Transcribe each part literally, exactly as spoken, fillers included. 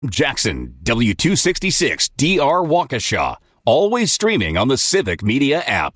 Jackson, W two sixty-six D R Waukesha. Always streaming on the Civic Media app.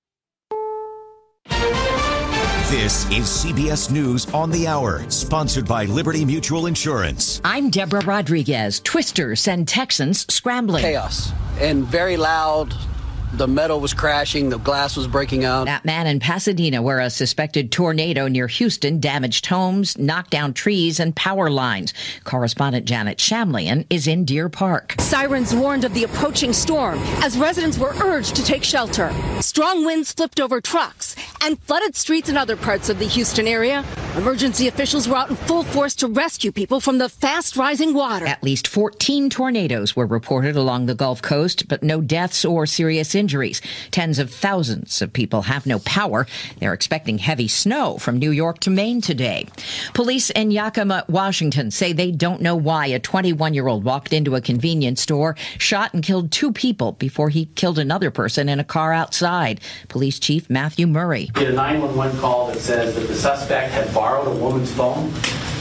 This is C B S News on the Hour, sponsored by Liberty Mutual Insurance. I'm Deborah Rodriguez. Twisters send Texans scrambling. Chaos and very loud. The metal was crashing. The glass was breaking out. That man in Pasadena, where a suspected tornado near Houston damaged homes, knocked down trees and power lines. Correspondent Janet Shamlian is in Deer Park. Sirens warned of the approaching storm as residents were urged to take shelter. Strong winds flipped over trucks and flooded streets in other parts of the Houston area. Emergency officials were out in full force to rescue people from the fast-rising water. At least fourteen tornadoes were reported along the Gulf Coast, but no deaths or serious injuries. Tens of thousands of people have no power. They're expecting heavy snow from New York to Maine today. Police in Yakima, Washington say they don't know why a twenty-one-year-old walked into a convenience store, shot and killed two people before he killed another person in a car outside. Police Chief Matthew Murray. We had a nine one one call that says that the suspect had borrowed a woman's phone.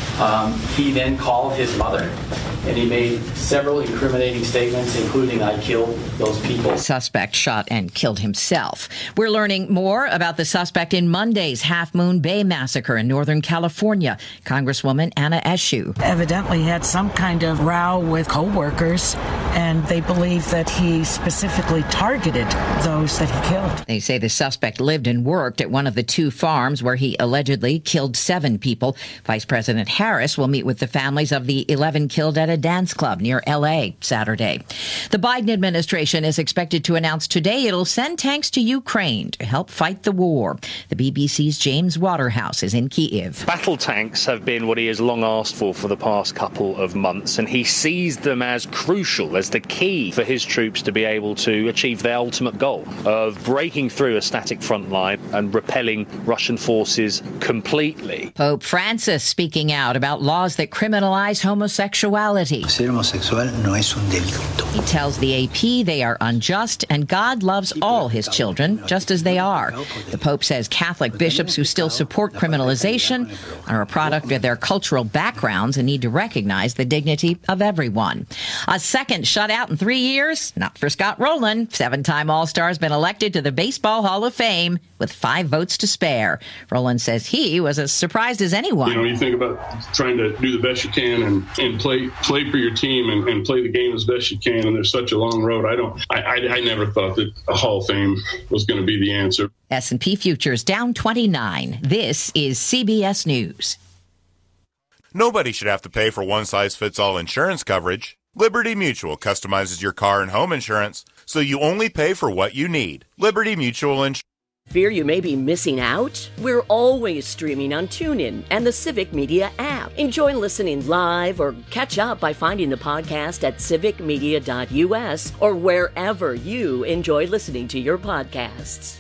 Um, he then called his mother, and he made several incriminating statements, including, "I killed those people." The suspect shot and killed himself. We're learning more about the suspect in Monday's Half Moon Bay massacre in Northern California. Congresswoman Anna Eshoo. Evidently had some kind of row with co-workers, and they believe that he specifically targeted those that he killed. They say the suspect lived and worked at one of the two farms where he allegedly killed seven people. Vice President Harris will meet with the families of the eleven killed at a dance club near L A Saturday. The Biden administration is expected to announce today it'll send tanks to Ukraine to help fight the war. The B B C's James Waterhouse is in Kyiv. Battle tanks have been what he has long asked for for the past couple of months, and he sees them as crucial, as the key for his troops to be able to achieve their ultimate goal of breaking through a static front line and repelling Russian forces completely. Pope Francis speaking out about laws that criminalize homosexuality. Ser homosexual no es un delito. He tells the A P they are unjust and God loves all his children just as they are. The Pope says Catholic bishops who still support criminalization are a product of their cultural backgrounds and need to recognize the dignity of everyone. A second shutout in three years? Not for Scott Rowland. Seven-time All-Star has been elected to the Baseball Hall of Fame with five votes to spare. Rowland says he was as surprised as anyone. You know, you think about trying to do the best you can and, and play play for your team and, and play the game as best you can, and there's such a long road. I don't. I, I, I never thought that a Hall of Fame was going to be the answer. S and P futures down twenty-nine. This is C B S News. Nobody should have to pay for one-size-fits-all insurance coverage. Liberty Mutual customizes your car and home insurance so you only pay for what you need. Liberty Mutual Insurance. Fear you may be missing out? We're always streaming on TuneIn and the Civic Media app. Enjoy listening live or catch up by finding the podcast at civic media dot u s or wherever you enjoy listening to your podcasts.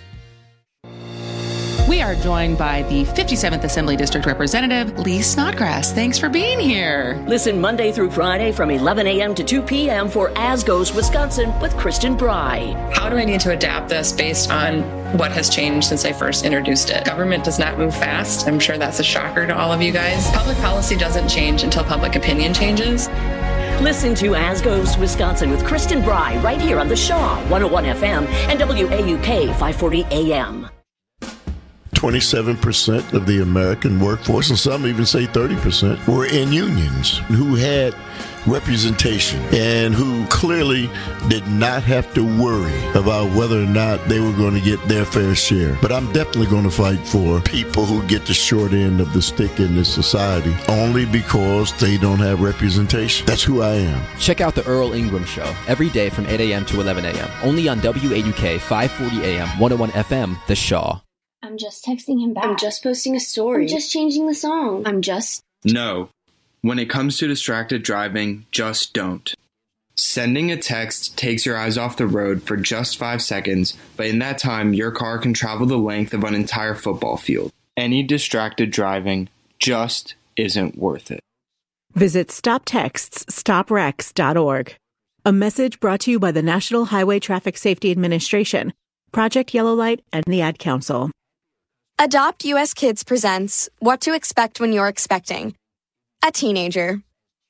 We are joined by the fifty-seventh Assembly District Representative, Lee Snodgrass. Thanks for being here. Listen Monday through Friday from eleven a.m. to two p.m. for As Goes Wisconsin with Kristen Bry. How do I need to adapt this based on what has changed since I first introduced it? Government does not move fast. I'm sure that's a shocker to all of you guys. Public policy doesn't change until public opinion changes. Listen to As Goes Wisconsin with Kristen Bry right here on the Shaw one oh one F M and W A U K five forty A M. twenty-seven percent of the American workforce, and some even say thirty percent, were in unions who had representation and who clearly did not have to worry about whether or not they were going to get their fair share. But I'm definitely going to fight for people who get the short end of the stick in this society only because they don't have representation. That's who I am. Check out the Earl Ingram Show every day from eight a.m. to eleven a.m. only on W A U K five forty A M, one oh one F M, The Shaw. I'm just texting him back. I'm just posting a story. I'm just changing the song. I'm just... No. When it comes to distracted driving, just don't. Sending a text takes your eyes off the road for just five seconds, but in that time, your car can travel the length of an entire football field. Any distracted driving just isn't worth it. Visit stop texts stop wrecks dot org. A message brought to you by the National Highway Traffic Safety Administration, Project Yellow Light, and the Ad Council. Adopt U S Kids presents What to Expect When You're Expecting a Teenager.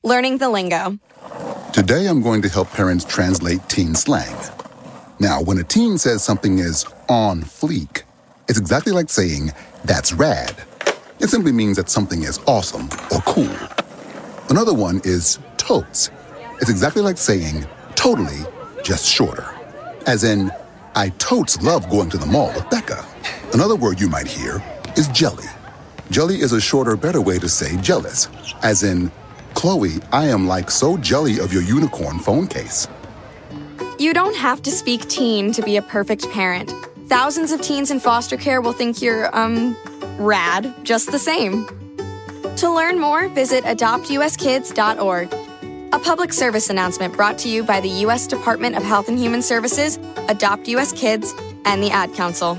learning the lingo. Today I'm going to help parents translate teen slang. Now, when a teen says something is on fleek, it's exactly like saying, that's rad. It simply means that something is awesome or cool. Another one is totes. It's exactly like saying, totally, just shorter. As in, I totes love going to the mall with Becca. Another word you might hear is jelly. Jelly is a shorter, better way to say jealous. As in, Chloe, I am like so jelly of your unicorn phone case. You don't have to speak teen to be a perfect parent. Thousands of teens in foster care will think you're, um, rad just the same. To learn more, visit adopt u s kids dot org. A public service announcement brought to you by the U S Department of Health and Human Services, Adopt U S Kids, and the Ad Council.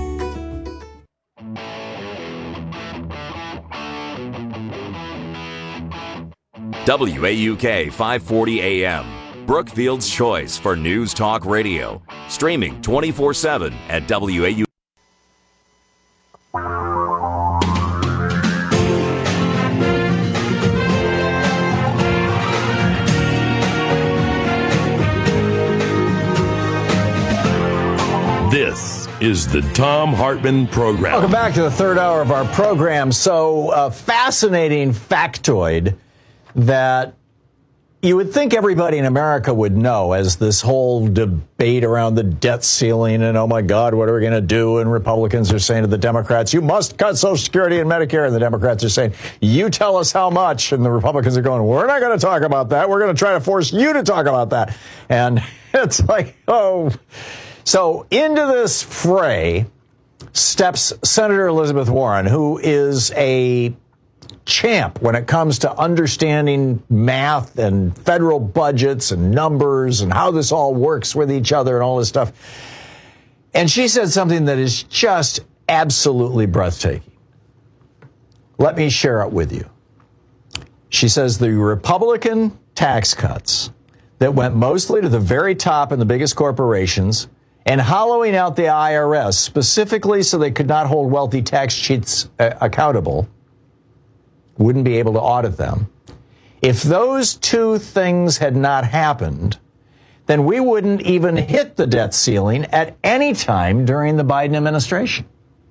W A U K five forty A M, Brookfield's choice for News Talk Radio. Streaming twenty-four seven at W A U K. This is the Thom Hartmann Program. Welcome back to the third hour of our program. So, a fascinating factoid that you would think everybody in America would know as this whole debate around the debt ceiling and, oh my God, what are we going to do? And Republicans are saying to the Democrats, you must cut Social Security and Medicare. And the Democrats are saying, you tell us how much. And the Republicans are going, we're not going to talk about that. We're going to try to force you to talk about that. And it's like, oh. So into this fray steps Senator Elizabeth Warren, who is a champ when it comes to understanding math and federal budgets and numbers and how this all works with each other and all this stuff. And she said something that is just absolutely breathtaking. Let me share it with you. She says the Republican tax cuts that went mostly to the very top and the biggest corporations and hollowing out the I R S specifically so they could not hold wealthy tax cheats uh, accountable, wouldn't be able to audit them. If those two things had not happened, then we wouldn't even hit the debt ceiling at any time during the Biden administration.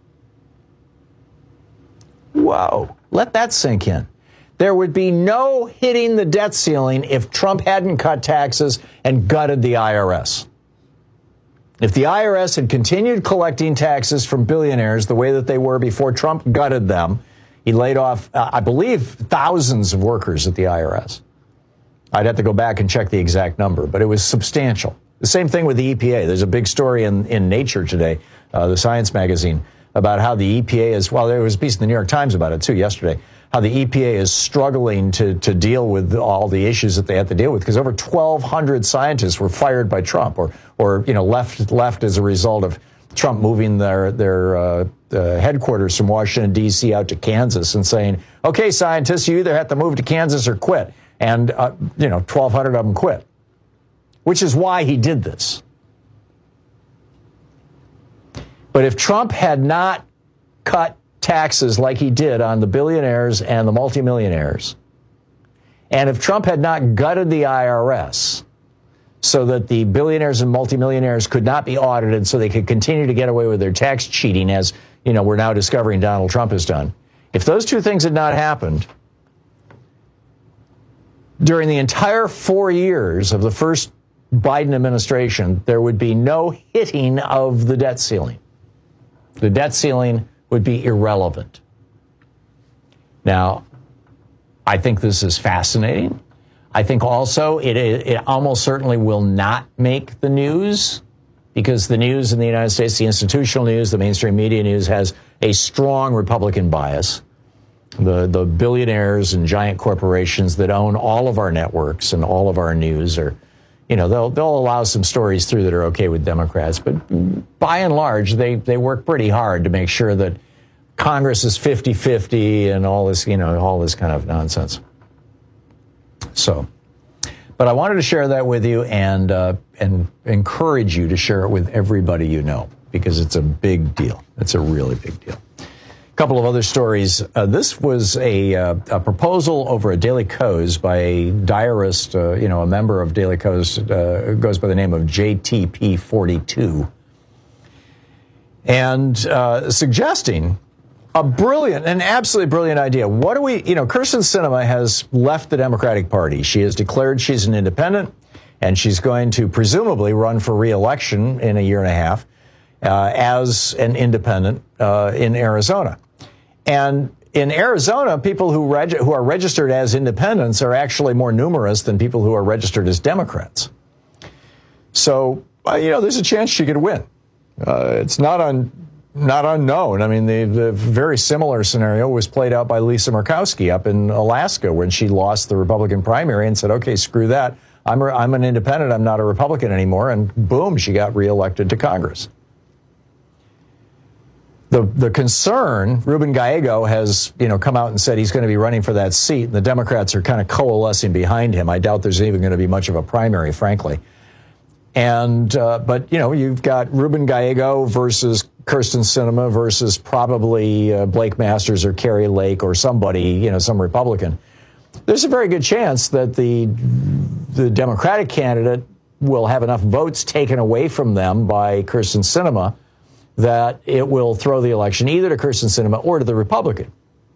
Whoa, let that sink in. There would be no hitting the debt ceiling if Trump hadn't cut taxes and gutted the I R S. If the I R S had continued collecting taxes from billionaires the way that they were before Trump gutted them, he laid off, uh, I believe, thousands of workers at the I R S. I'd have to go back and check the exact number, but it was substantial. The same thing with the E P A. There's a big story in, in Nature today, uh, the Science magazine, about how the E P A is, well, there was a piece in the New York Times about it, too, yesterday, how the E P A is struggling to, to deal with all the issues that they have to deal with, because over twelve hundred scientists were fired by Trump or, or you know, left left as a result of Trump moving their their uh, uh, headquarters from Washington, D C out to Kansas and saying, okay, scientists, you either have to move to Kansas or quit. And, uh, you know, twelve hundred of them quit, which is why he did this. But if Trump had not cut taxes like he did on the billionaires and the multimillionaires, and if Trump had not gutted the I R S so that the billionaires and multimillionaires could not be audited so they could continue to get away with their tax cheating, as, you know, we're now discovering Donald Trump has done. If those two things had not happened, during the entire four years of the first Biden administration, there would be no hitting of the debt ceiling. The debt ceiling would be irrelevant. Now, I think this is fascinating. I think also it, it almost certainly will not make the news, because the news in the United States, the institutional news, the mainstream media news, has a strong Republican bias. The the billionaires and giant corporations that own all of our networks and all of our news are, you know, they'll they'll allow some stories through that are okay with Democrats, but by and large, they they work pretty hard to make sure that Congress is fifty-fifty and all this, you know, all this kind of nonsense. So, but I wanted to share that with you and uh, and encourage you to share it with everybody you know, because it's a big deal. It's a really big deal. couple of other stories. Uh, this was a, uh, a proposal over at Daily Kos by a diarist, uh, you know, a member of Daily Kos, uh, goes by the name of J T P forty-two, and uh, suggesting a brilliant, an absolutely brilliant idea. What do we, you know, Kyrsten Sinema has left the Democratic Party. She has declared she's an independent, and she's going to presumably run for re-election in a year and a half uh, as an independent uh, in Arizona. And in Arizona, people who reg- who are registered as independents are actually more numerous than people who are registered as Democrats. So, uh, you know, there's a chance she could win. Uh, it's not un- not unknown. I mean, the, the very similar scenario was played out by Lisa Murkowski up in Alaska when she lost the Republican primary and said, okay, screw that. I'm, a, I'm an independent. I'm not a Republican anymore. And boom, she got reelected to Congress. The the concern, Ruben Gallego has, you know, come out and said he's going to be running for that seat, and the Democrats are kind of coalescing behind him. I doubt there's even going to be much of a primary, frankly. And uh, but, you know, you've got Ruben Gallego versus Kyrsten Sinema versus probably uh, Blake Masters or Kerry Lake or somebody, you know, some Republican. There's a very good chance that the the Democratic candidate will have enough votes taken away from them by Kyrsten Sinema that it will throw the election either to Kyrsten Sinema or to the Republican.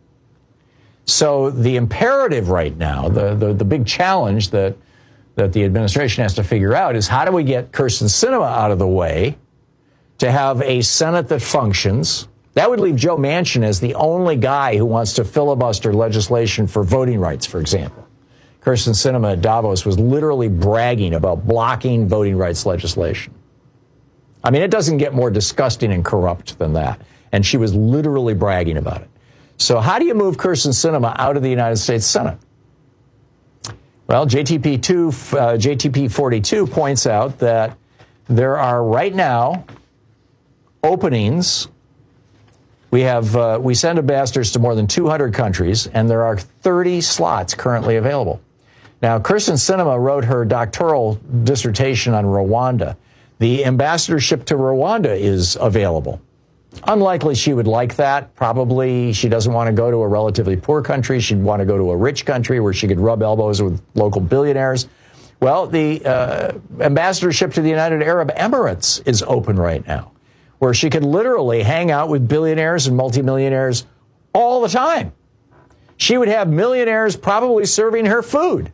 So the imperative right now, the, the, the big challenge that, that the administration has to figure out is how do we get Kyrsten Sinema out of the way to have a Senate that functions. That would leave Joe Manchin as the only guy who wants to filibuster legislation for voting rights, for example. Kyrsten Sinema at Davos was literally bragging about blocking voting rights legislation. I mean, it doesn't get more disgusting and corrupt than that. And she was literally bragging about it. So how do you move Kyrsten Sinema out of the United States Senate? Well, J T P two, uh, J T P forty-two points out that there are right now openings. We have uh, we send ambassadors to more than two hundred countries, and there are thirty slots currently available. Now, Kyrsten Sinema wrote her doctoral dissertation on Rwanda. The ambassadorship to Rwanda is available. Unlikely she would like that. Probably she doesn't want to go to a relatively poor country. She'd want to go to a rich country where she could rub elbows with local billionaires. Well, the uh, ambassadorship to the United Arab Emirates is open right now, where she could literally hang out with billionaires and multimillionaires all the time. She would have millionaires probably serving her food.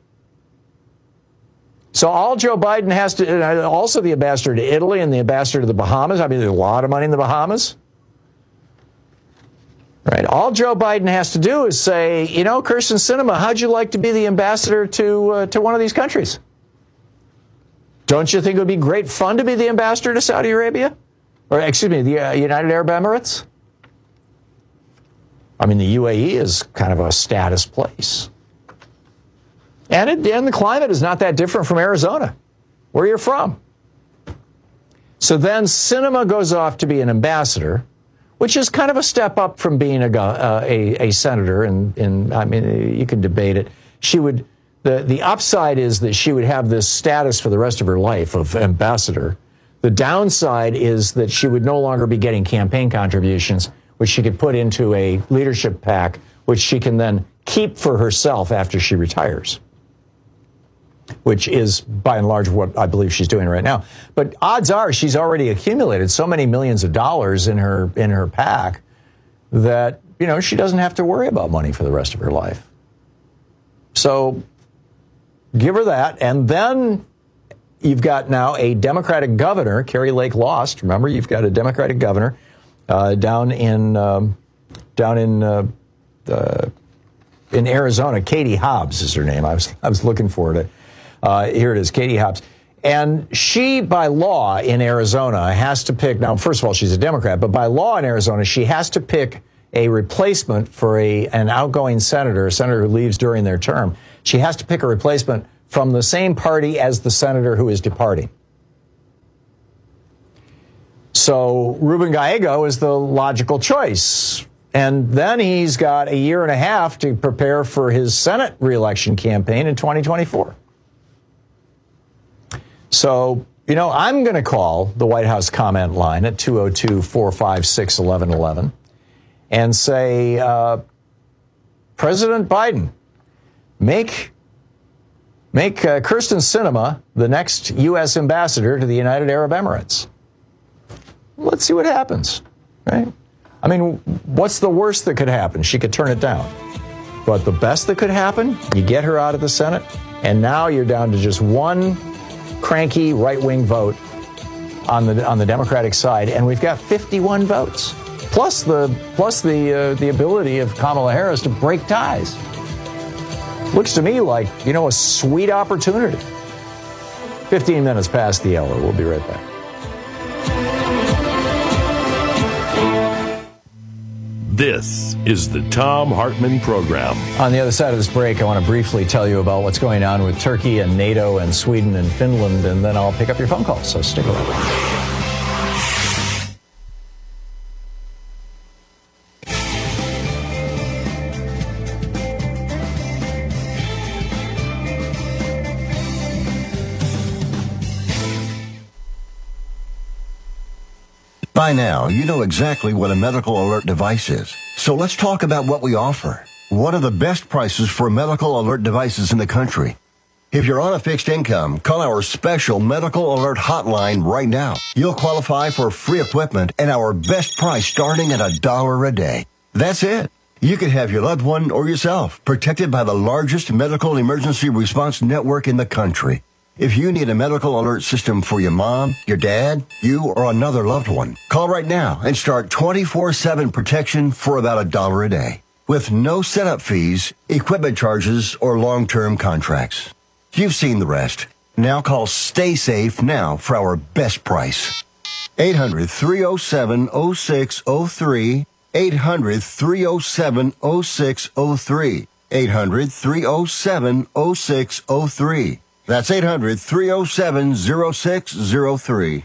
So all Joe Biden has to, also the ambassador to Italy and the ambassador to the Bahamas. I mean, there's a lot of money in the Bahamas. Right. All Joe Biden has to do is say, you know, Kyrsten Sinema, how'd you like to be the ambassador to uh, to one of these countries? Don't you think it would be great fun to be the ambassador to Saudi Arabia? Or, excuse me, the uh, United Arab Emirates? I mean, the U A E is kind of a status place. And, it, and the climate is not that different from Arizona, where you're from. So then Sinema goes off to be an ambassador, which is kind of a step up from being a, uh, a, a senator. And, and I mean, you can debate it. She would, the, the upside is that she would have this status for the rest of her life of ambassador. The downside is that she would no longer be getting campaign contributions, which she could put into a leadership PAC, which she can then keep for herself after she retires, which is by and large what I believe she's doing right now. But odds are she's already accumulated so many millions of dollars in her in her PAC that, you know, she doesn't have to worry about money for the rest of her life. So give her that. And then you've got now a Democratic governor. Kerry Lake lost. Remember, you've got a Democratic governor uh, down in um, down in uh, uh, in Arizona. Katie Hobbs is her name. I was I was looking for it. Uh, here it is, Katie Hobbs. And she, by law in Arizona, has to pick, now, first of all, she's a Democrat, but by law in Arizona, she has to pick a replacement for a an outgoing senator, a senator who leaves during their term. She has to pick a replacement from the same party as the senator who is departing. So Ruben Gallego is the logical choice. And then he's got a year and a half to prepare for his Senate reelection campaign in twenty twenty-four. So, you know, I'm going to call the White House comment line at two oh two, four five six, one one one one. and say, uh, President Biden, make make uh, Kyrsten Sinema the next U S ambassador to the United Arab Emirates. Let's see what happens, right? I mean, what's the worst that could happen? She could turn it down. But the best that could happen, you get her out of the Senate, and now you're down to just one cranky right-wing vote on the on the Democratic side, and we've got fifty-one votes, plus the plus the uh, the ability of Kamala Harris to break ties. Looks to me like, you know, a sweet opportunity. fifteen minutes past the hour. We'll be right back. This is the Thom Hartmann Program. On the other side of this break, I want to briefly tell you about what's going on with Turkey and NATO and Sweden and Finland, and then I'll pick up your phone calls, so stick around. By now, you know exactly what a medical alert device is. So let's talk about what we offer. One of the best prices for medical alert devices in the country. If you're on a fixed income, call our special medical alert hotline right now. You'll qualify for free equipment and our best price starting at a dollar a day. That's it. You could have your loved one or yourself protected by the largest medical emergency response network in the country. If you need a medical alert system for your mom, your dad, you, or another loved one, call right now and start twenty-four seven protection for about a dollar a day, with no setup fees, equipment charges, or long-term contracts. You've seen the rest. Now call Stay Safe now for our best price. eight hundred, three oh seven, oh six oh three, eight hundred, three oh seven, oh six oh three, eight hundred, three oh seven, oh six oh three. That's eight hundred, three oh seven, oh six oh three.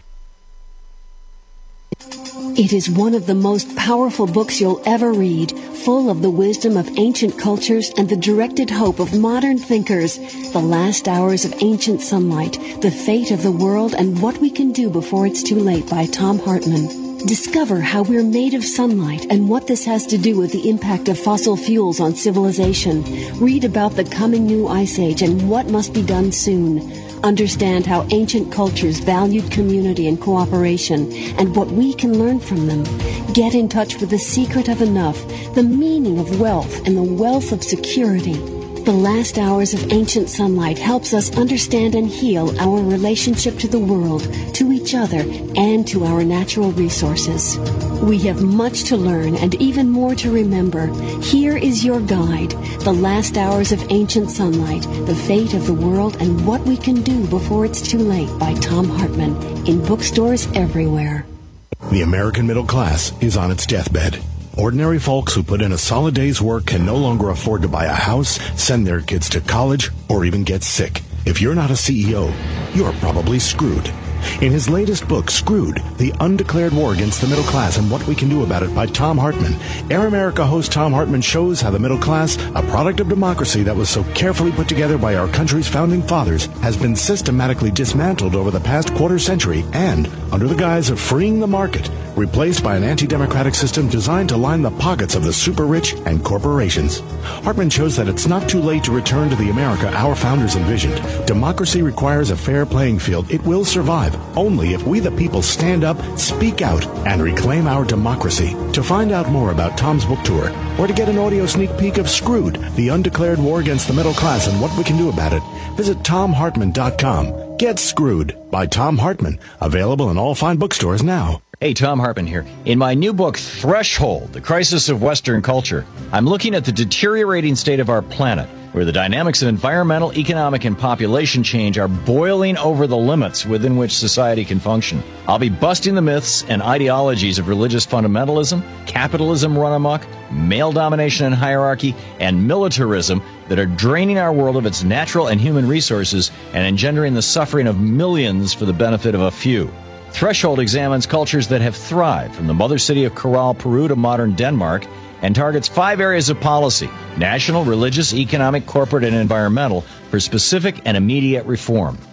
It is one of the most powerful books you'll ever read, full of the wisdom of ancient cultures and the directed hope of modern thinkers. The Last Hours of Ancient Sunlight, The Fate of the World and What We Can Do Before It's Too Late by Thom Hartmann. Discover how we're made of sunlight and what this has to do with the impact of fossil fuels on civilization. Read about the coming new ice age and what must be done soon. Understand how ancient cultures valued community and cooperation and what we can learn from them. Get in touch with the secret of enough, the meaning of wealth, and the wealth of security. The Last Hours of Ancient Sunlight helps us understand and heal our relationship to the world, to each other, and to our natural resources. We have much to learn and even more to remember. Here is your guide, The Last Hours of Ancient Sunlight, The Fate of the World and What We Can Do Before It's Too Late by Thom Hartmann, in bookstores everywhere. The American middle class is on its deathbed. Ordinary folks who put in a solid day's work can no longer afford to buy a house, send their kids to college, or even get sick. If you're not a C E O, you're probably screwed. In his latest book, Screwed, The Undeclared War Against the Middle Class and What We Can Do About It by Thom Hartmann, Air America host Thom Hartmann shows how the middle class, a product of democracy that was so carefully put together by our country's founding fathers, has been systematically dismantled over the past quarter century and, under the guise of freeing the market, replaced by an anti-democratic system designed to line the pockets of the super-rich and corporations. Hartmann shows that it's not too late to return to the America our founders envisioned. Democracy requires a fair playing field. It will survive only if we the people stand up, speak out, and reclaim our democracy. To find out more about Thom's book tour, or to get an audio sneak peek of Screwed, The Undeclared War Against the Middle Class and What We Can Do About It, visit tom hartmann dot com. Get Screwed by Thom Hartmann, available in all fine bookstores now. Hey, Thom Hartmann here. In my new book, Threshold, The Crisis of Western Culture, I'm looking at the deteriorating state of our planet, where the dynamics of environmental, economic, and population change are boiling over the limits within which society can function. I'll be busting the myths and ideologies of religious fundamentalism, capitalism run amok, male domination and hierarchy, and militarism that are draining our world of its natural and human resources and engendering the suffering of millions for the benefit of a few. Threshold examines cultures that have thrived, from the mother city of Corral, Peru to modern Denmark, and targets five areas of policy: national, religious, economic, corporate, and environmental, for specific and immediate reform.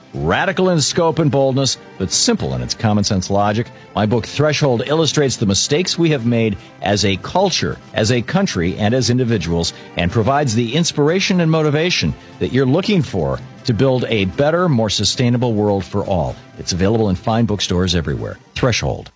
Radical in scope and boldness, but simple in its common sense logic, my book Threshold illustrates the mistakes we have made as a culture, as a country, and as individuals, and provides the inspiration and motivation that you're looking for to build a better, more sustainable world for all. It's available in fine bookstores everywhere. Threshold.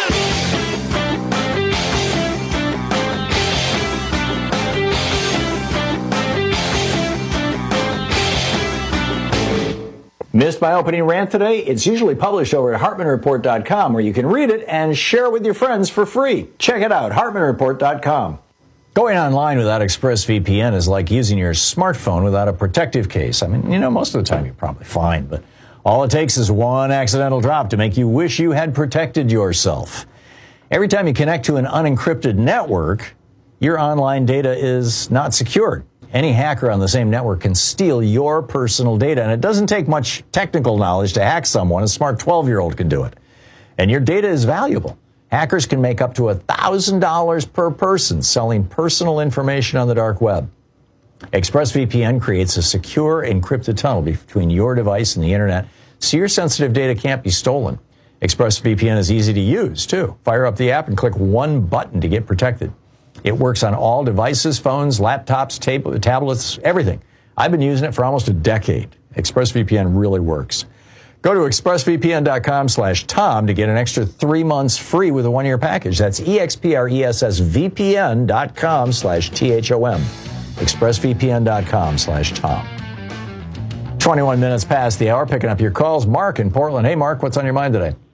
Missed my opening rant today? It's usually published over at Hartman Report dot com, where you can read it and share it with your friends for free. Check it out, Hartman Report dot com. Going online without ExpressVPN is like using your smartphone without a protective case. I mean, you know, most of the time you're probably fine, but all it takes is one accidental drop to make you wish you had protected yourself. Every time you connect to an unencrypted network, your online data is not secured. Any hacker on the same network can steal your personal data, and it doesn't take much technical knowledge to hack someone. A smart twelve-year-old can do it. And your data is valuable. Hackers can make up to one thousand dollars per person selling personal information on the dark web. ExpressVPN creates a secure, encrypted tunnel between your device and the internet, so your sensitive data can't be stolen. ExpressVPN is easy to use, too. Fire up the app and click one button to get protected. It works on all devices, phones, laptops, tab- tablets, everything. I've been using it for almost a decade. ExpressVPN really works. Go to expressvpn.com slash Tom to get an extra three months free with a one-year package. That's expressvpn.com slash T-H-O-M. expressvpn.com slash Tom. twenty-one minutes past the hour, picking up your calls. Mark in Portland. Hey, Mark, what's on your mind today?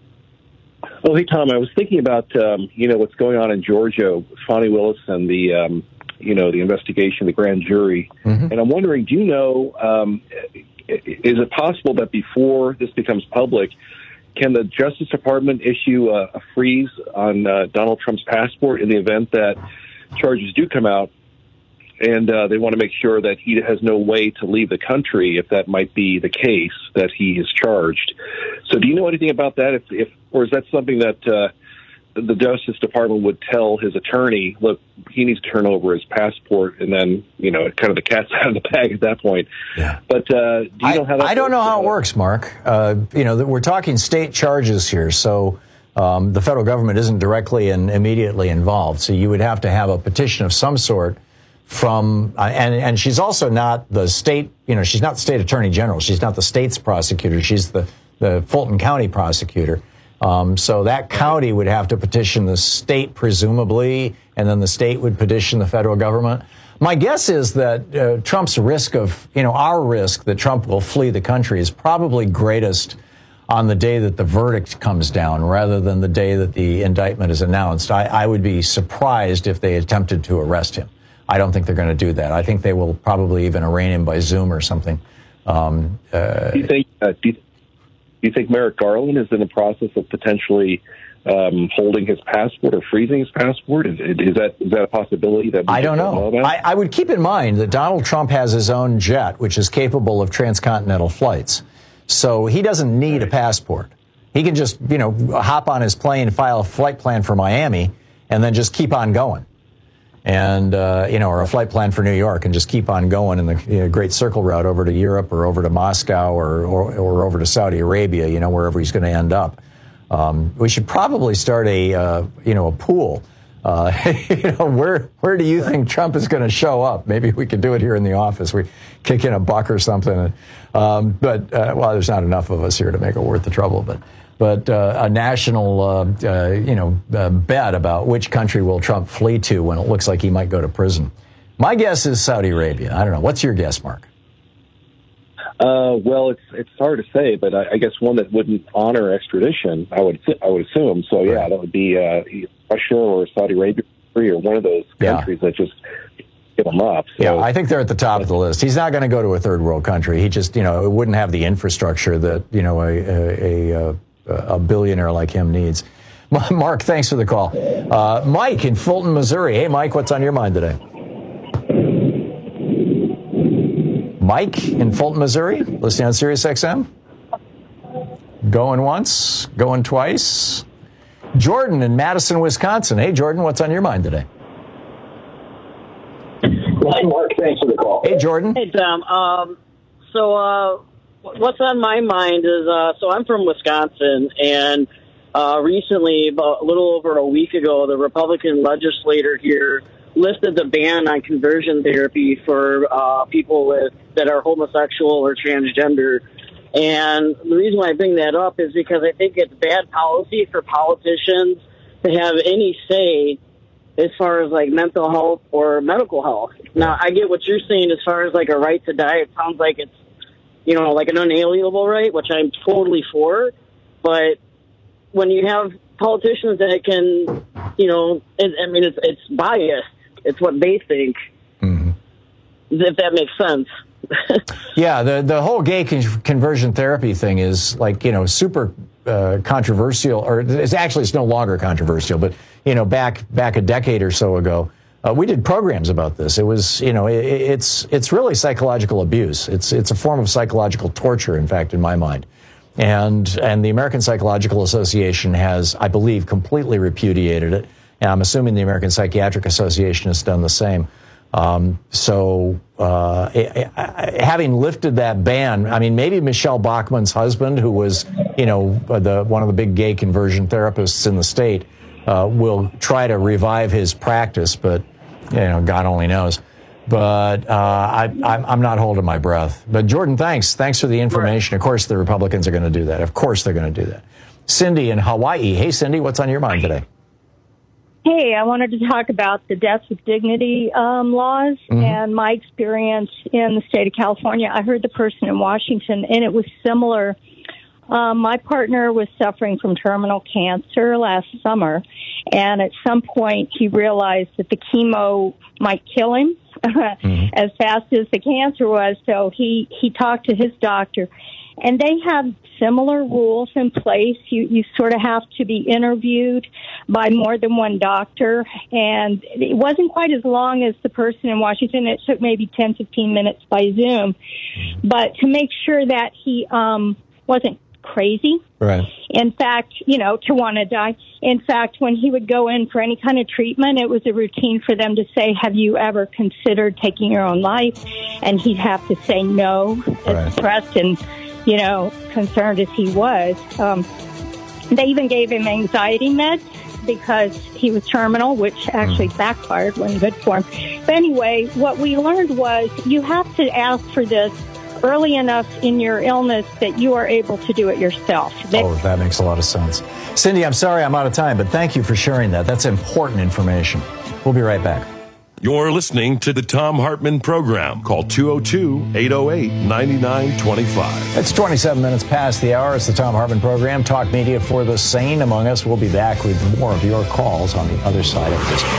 Oh, hey, Tom, I was thinking about, um, you know, what's going on in Georgia, Fani Willis and the, um, you know, the investigation, the grand jury. Mm-hmm. And I'm wondering, do you know, um, is it possible that before this becomes public, can the Justice Department issue a, a freeze on uh, Donald Trump's passport in the event that charges do come out? And uh, they want to make sure that he has no way to leave the country if that might be the case, that he is charged. So do you know anything about that? If, if or is that something that uh, the Justice Department would tell his attorney, look, he needs to turn over his passport, and then, you know, kind of the cat's out of the bag at that point. Yeah. But uh, do you know how that I don't know how it works, Mark. Uh, you know, we're talking state charges here, so um, the federal government isn't directly and immediately involved. So you would have to have a petition of some sort from, uh, and, and she's also not the state, you know, she's not the state attorney general. She's not the state's prosecutor. She's the, the Fulton County prosecutor. Um, so that county would have to petition the state, presumably, and then the state would petition the federal government. My guess is that uh, Trump's risk of, you know, our risk that Trump will flee the country is probably greatest on the day that the verdict comes down rather than the day that the indictment is announced. I, I would be surprised if they attempted to arrest him. I don't think they're going to do that. I think they will probably even arraign him by Zoom or something. Um, uh, do you think uh, do, you, do you think Merrick Garland is in the process of potentially um, holding his passport or freezing his passport? Is, is that is that a possibility? That we I don't know. know I, I would keep in mind that Donald Trump has his own jet, which is capable of transcontinental flights. So he doesn't need a passport. He can just, you know, hop on his plane, file a flight plan for Miami, and then just keep on going. And, uh, you know, or a flight plan for New York and just keep on going in the you know, Great Circle Route over to Europe or over to Moscow or, or, or over to Saudi Arabia, you know, wherever he's going to end up. Um, we should probably start a, uh, you know, a pool. Uh, you know, where where do you think Trump is going to show up? Maybe we could do it here in the office. We kick in a buck or something. Um, but, uh, well, there's not enough of us here to make it worth the trouble. But but uh, a national, uh, uh, you know, uh, bet about which country will Trump flee to when it looks like he might go to prison. My guess is Saudi Arabia. I don't know. What's your guess, Mark? Uh, well, it's it's hard to say, but I, I guess one that wouldn't honor extradition, I would I would assume. So yeah, right. That would be uh, Russia or Saudi Arabia or one of those countries yeah. that just give them up. So, yeah, I think they're at the top of the list. He's not going to go to a third world country. He just, you know, it wouldn't have the infrastructure that you know a a, a, a billionaire like him needs. Mark, thanks for the call. Uh, Mike in Fulton, Missouri. Hey, Mike, what's on your mind today? Mike in Fulton, Missouri, listening on Sirius X M. Going once, going twice. Jordan in Madison, Wisconsin. Hey, Jordan, what's on your mind today? Hi, Mark. Thanks for the call. Hey, Jordan. Hey, Tom. Um, so uh, what's on my mind is, uh, so I'm from Wisconsin, and uh, recently, about a little over a week ago, the Republican legislator here lifted the ban on conversion therapy for uh, people with that are homosexual or transgender. And the reason why I bring that up is because I think it's bad policy for politicians to have any say as far as like mental health or medical health. Now, I get what you're saying as far as like a right to die. It sounds like it's, you know, like an unalienable right, which I'm totally for. But when you have politicians that can, you know, it, I mean, it's it's biased. It's what they think, mm-hmm. if that makes sense. Yeah, the the whole gay con- conversion therapy thing is like, you know, super uh, controversial, or it's actually it's no longer controversial, but, you know, back back a decade or so ago, uh, we did programs about this. It was, you know, it, it's it's really psychological abuse. It's it's a form of psychological torture, in fact, in my mind. And and the American Psychological Association has, I believe, completely repudiated it. And I'm assuming the American Psychiatric Association has done the same. Um, so, uh, having lifted that ban, I mean, maybe Michelle Bachmann's husband, who was, you know, the one of the big gay conversion therapists in the state, uh, will try to revive his practice, but, you know, God only knows. But uh, I, I'm not holding my breath. But Jordan, thanks. Thanks for the information. Of course, the Republicans are going to do that. Of course, they're going to do that. Cindy in Hawaii. Hey, Cindy, what's on your mind today? Hey, I wanted to talk about the deaths with dignity um, laws mm-hmm. and my experience in the state of California. I heard the person in Washington, and it was similar. Um, my partner was suffering from terminal cancer last summer, and at some point he realized that the chemo might kill him mm-hmm. as fast as the cancer was, so he, he talked to his doctor. And they have similar rules in place. You, you sort of have to be interviewed by more than one doctor. And it wasn't quite as long as the person in Washington. It took maybe ten, fifteen minutes by Zoom. But to make sure that he um, wasn't crazy. Right. In fact, you know, to want to die. In fact, when he would go in for any kind of treatment, it was a routine for them to say, have you ever considered taking your own life? And he'd have to say no, right. as depressed and, you know, concerned as he was. Um, they even gave him anxiety meds because he was terminal, which actually mm. backfired, wasn't good for him. But anyway, what we learned was you have to ask for this early enough in your illness that you are able to do it yourself. They- oh, that makes a lot of sense. Cindy, I'm sorry I'm out of time, but thank you for sharing that. That's important information. We'll be right back. You're listening to the Thom Hartmann Program. Call two oh two, eight oh eight, nine nine two five. It's twenty-seven minutes past the hour. It's the Thom Hartmann Program. Talk media for the sane among us. We'll be back with more of your calls on the other side of this.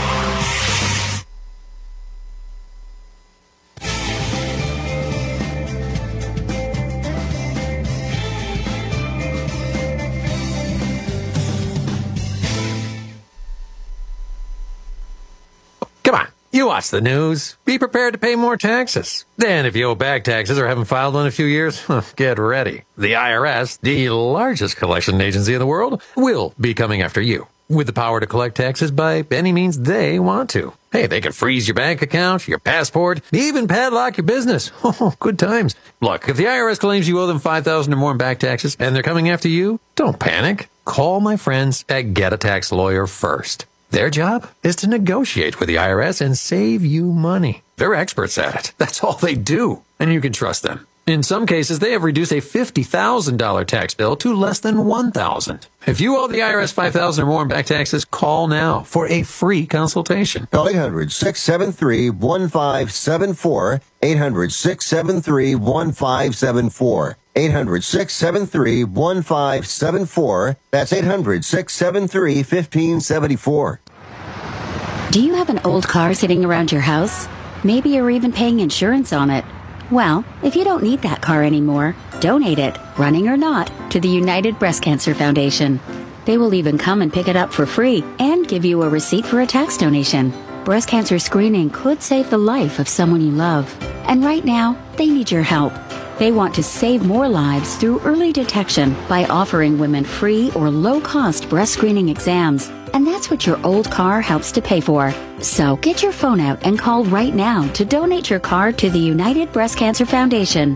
You watch the news. Be prepared to pay more taxes. Then if you owe back taxes or haven't filed one in a few years, get ready. The I R S, the largest collection agency in the world, will be coming after you with the power to collect taxes by any means they want to. Hey, they can freeze your bank account, your passport, even padlock your business. Oh, good times. Look, if the I R S claims you owe them five thousand dollars or more in back taxes and they're coming after you, don't panic. Call my friends at Get a Tax Lawyer first. Their job is to negotiate with the I R S and save you money. They're experts at it. That's all they do. And you can trust them. In some cases, they have reduced a fifty thousand dollars tax bill to less than one thousand dollars. If you owe the I R S five thousand dollars or more in back taxes, call now for a free consultation. Call eight hundred, six seven three, one five seven four. eight hundred, six seven three, one five seven four. eight hundred, six seven three, one five seven four. That's eight hundred, six seven three, one five seven four. Do you have an old car sitting around your house? Maybe you're even paying insurance on it. Well, if you don't need that car anymore, donate it, running or not, to the United Breast Cancer Foundation. They will even come and pick it up for free and give you a receipt for a tax donation. Breast cancer screening could save the life of someone you love. And right now, they need your help. They want to save more lives through early detection by offering women free or low-cost breast screening exams. And that's what your old car helps to pay for. So get your phone out and call right now to donate your car to the United Breast Cancer Foundation.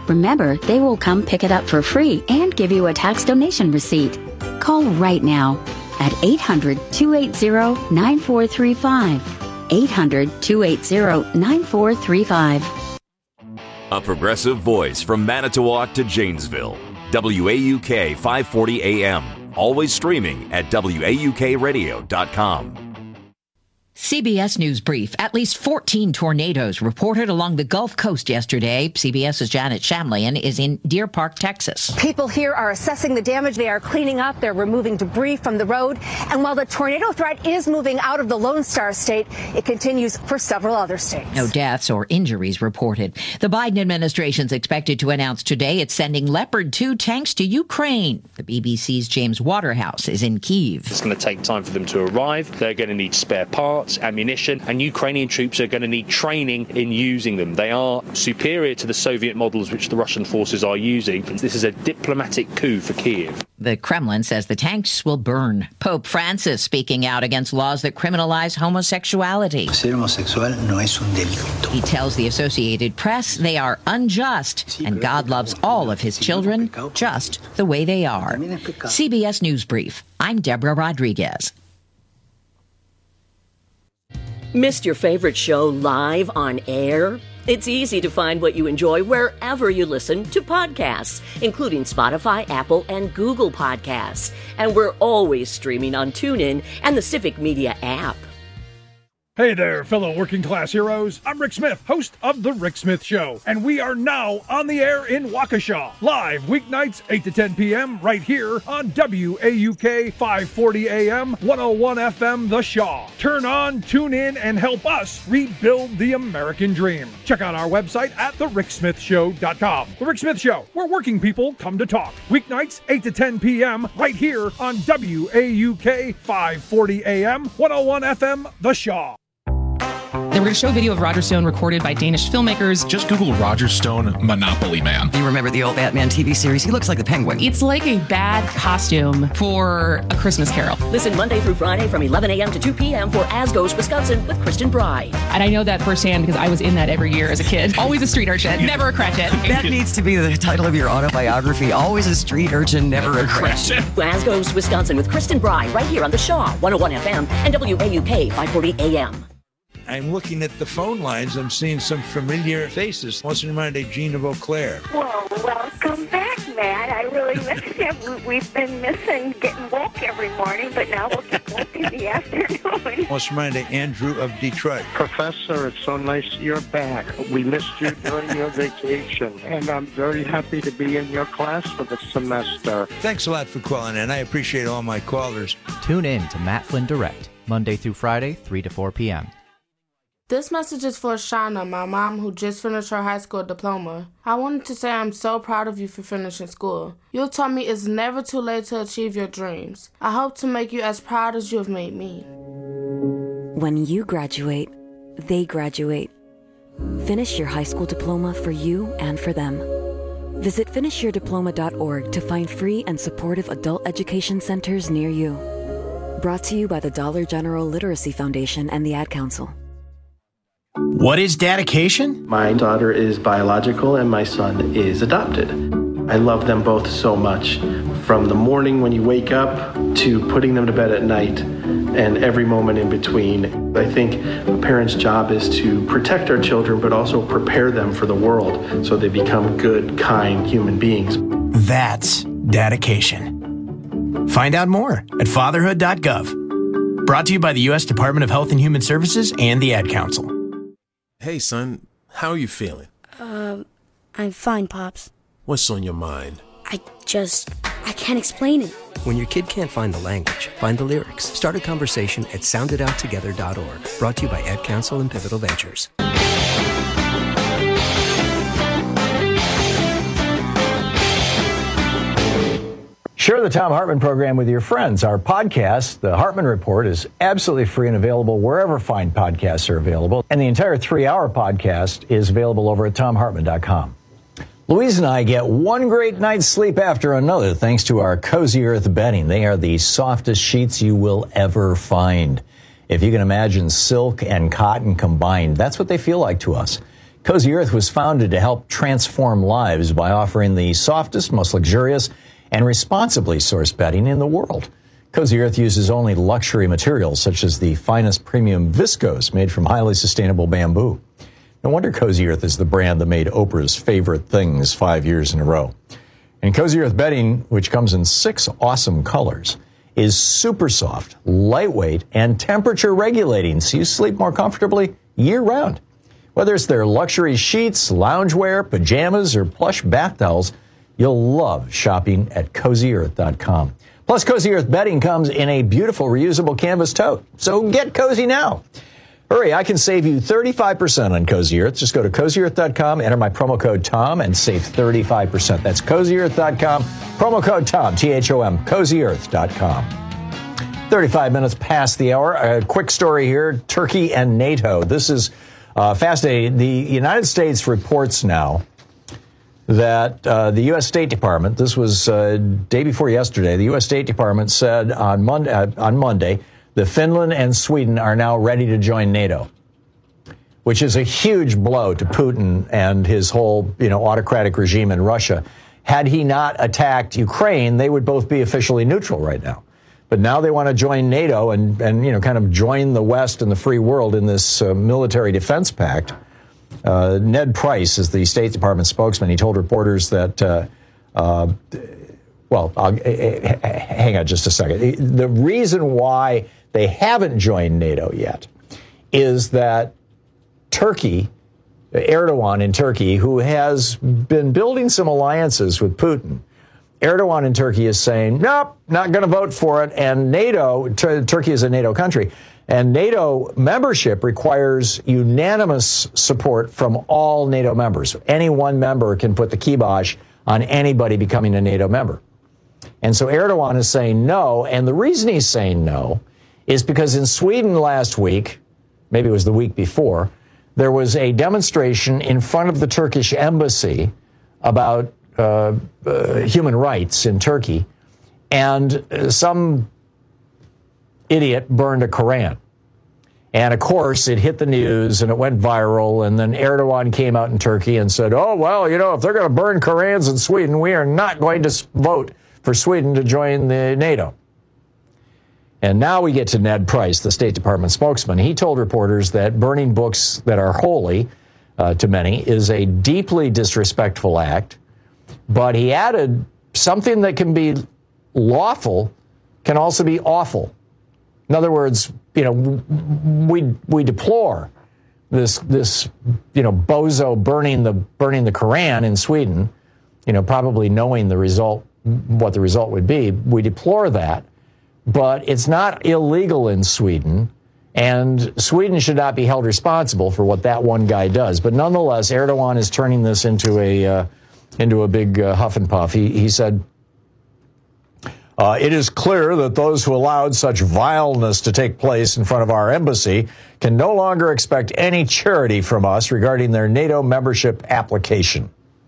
Remember, they will come pick it up for free and give you a tax donation receipt. Call right now at eight hundred, two eight zero, nine four three five. eight hundred, two eight zero, nine four three five. A progressive voice from Manitowoc to Janesville. W A U K five forty A M. Always streaming at W A U K radio dot com. C B S News Brief. At least fourteen tornadoes reported along the Gulf Coast yesterday. CBS's Janet Shamlian is in Deer Park, Texas. People here are assessing the damage. They are cleaning up. They're removing debris from the road. And while the tornado threat is moving out of the Lone Star State, it continues for several other states. No deaths or injuries reported. The Biden administration's expected to announce today it's sending Leopard two tanks to Ukraine. The B B C's James Waterhouse is in Kyiv. It's going to take time for them to arrive. They're going to need spare parts, ammunition, and Ukrainian troops are going to need training in using them. They are superior to the Soviet models which the Russian forces are using. This is a diplomatic coup for Kyiv. The Kremlin says the tanks will burn. Pope Francis speaking out against laws that criminalize homosexuality. Ser homosexual no es un delito. He tells the Associated Press they are unjust and God loves all of his children just the way they are. C B S News Brief. I'm Deborah Rodriguez. Missed your favorite show live on air? It's easy to find what you enjoy wherever you listen to podcasts, including Spotify, Apple, and Google Podcasts. And we're always streaming on TuneIn and the Civic Media app. Hey there, fellow working class heroes. I'm Rick Smith, host of The Rick Smith Show, and we are now on the air in Waukesha, live weeknights eight to ten p.m. right here on W A U K five forty A M, one oh one F M The Shaw. Turn on, tune in, and help us rebuild the American dream. Check out our website at the rick smith show dot com. The Rick Smith Show, where working people come to talk. Weeknights eight to ten p.m. right here on W A U K five forty A M, one oh one F M The Shaw. They were going to show a video of Roger Stone recorded by Danish filmmakers. Just Google Roger Stone Monopoly Man. You remember the old Batman T V series? He looks like the Penguin. It's like a bad costume for A Christmas Carol. Listen Monday through Friday from eleven a.m. to two p.m. for As Goes Wisconsin with Kristen Bry. And I know that firsthand because I was in that every year as a kid. Always a street urchin, never a Cratchit. That needs to be the title of your autobiography. Always a street urchin, never a Cratchit. As Goes Wisconsin with Kristen Bry right here on The Shaw, one oh one F M and W A U K five forty A M. I'm looking at the phone lines. I'm seeing some familiar faces. What's reminded of Gina Beauclair? Well, welcome back, Matt. I really miss you. We've been missing getting woke every morning, but now we'll get woke in the afternoon. What's reminded of Andrew of Detroit? Professor, it's so nice you're back. We missed you during your vacation, and I'm very happy to be in your class for the semester. Thanks a lot for calling in. I appreciate all my callers. Tune in to Matt Flynn Direct, Monday through Friday, three to four p.m. This message is for Shauna, my mom, who just finished her high school diploma. I wanted to say I'm so proud of you for finishing school. You taught me it's never too late to achieve your dreams. I hope to make you as proud as you have made me. When you graduate, they graduate. Finish your high school diploma for you and for them. Visit finish your diploma dot org to find free and supportive adult education centers near you. Brought to you by the Dollar General Literacy Foundation and the Ad Council. What is dedication? My daughter is biological and my son is adopted. I love them both so much. From the morning when you wake up to putting them to bed at night and every moment in between. I think a parent's job is to protect our children but also prepare them for the world so they become good, kind human beings. That's dedication. Find out more at fatherhood dot gov. Brought to you by the U S Department of Health and Human Services and the Ad Council. Hey, son, how are you feeling? Um, I'm fine, Pops. What's on your mind? I just, I can't explain it. When your kid can't find the language, find the lyrics. Start a conversation at sound it out together dot org. Brought to you by Ad Council and Pivotal Ventures. Share the Thom Hartmann program with your friends. Our podcast, The Hartmann Report, is absolutely free and available wherever fine podcasts are available. And the entire three-hour podcast is available over at thom hartmann dot com. Louise and I get one great night's sleep after another thanks to our Cozy Earth bedding. They are the softest sheets you will ever find. If you can imagine silk and cotton combined, that's what they feel like to us. Cozy Earth was founded to help transform lives by offering the softest, most luxurious, and responsibly sourced bedding in the world. Cozy Earth uses only luxury materials such as the finest premium viscose made from highly sustainable bamboo. No wonder Cozy Earth is the brand that made Oprah's favorite things five years in a row. And Cozy Earth bedding, which comes in six awesome colors, is super soft, lightweight, and temperature regulating, so you sleep more comfortably year round. Whether it's their luxury sheets, loungewear, pajamas, or plush bath towels, you'll love shopping at cozy earth dot com. Plus, Cozy Earth bedding comes in a beautiful reusable canvas tote. So get cozy now. Hurry, I can save you thirty-five percent on Cozy Earth. Just go to cozy earth dot com, enter my promo code Tom, and save thirty-five percent. That's cozy earth dot com, promo code Tom, T H O M, cozy earth dot com. thirty-five minutes past the hour. A quick story here, Turkey and NATO. This is uh, fascinating. The United States reports now that uh, the U S State Department, this was uh, day before yesterday, the U S State Department said on Monday, uh, on Monday that Finland and Sweden are now ready to join NATO, which is a huge blow to Putin and his whole, you know, autocratic regime in Russia. Had he not attacked Ukraine, they would both be officially neutral right now. But now they want to join NATO and, and you know, kind of join the West and the free world in this uh, military defense pact. Uh, Ned Price is the State Department spokesman. He told reporters that, uh, uh, well, I'll, uh, hang on just a second. The reason why they haven't joined NATO yet is that Turkey, Erdogan in Turkey, who has been building some alliances with Putin, Erdogan in Turkey is saying, nope, not going to vote for it. And NATO, t- Turkey is a NATO country, and NATO membership requires unanimous support from all NATO members. Any one member can put the kibosh on anybody becoming a NATO member. And so Erdogan is saying no, and the reason he's saying no is because in Sweden last week, maybe it was the week before, there was a demonstration in front of the Turkish embassy about uh, uh, human rights in Turkey, and some idiot burned a Koran. And, of course, it hit the news and it went viral, and then Erdogan came out in Turkey and said, oh, well, you know, if they're going to burn Korans in Sweden, we are not going to vote for Sweden to join the NATO. And now we get to Ned Price, the State Department spokesman. He told reporters that burning books that are holy uh, to many is a deeply disrespectful act. But he added something that can be lawful can also be awful. In other words, you know, we we deplore this this you know bozo burning the burning the Koran in Sweden, you know, probably knowing the result, what the result would be. We deplore that. But it's not illegal in Sweden, and Sweden should not be held responsible for what that one guy does. But nonetheless, Erdogan is turning this into a uh, into a big uh, huff and puff. He, he said, uh, it is clear that those who allowed such vileness to take place in front of our embassy can no longer expect any charity from us regarding their NATO membership application.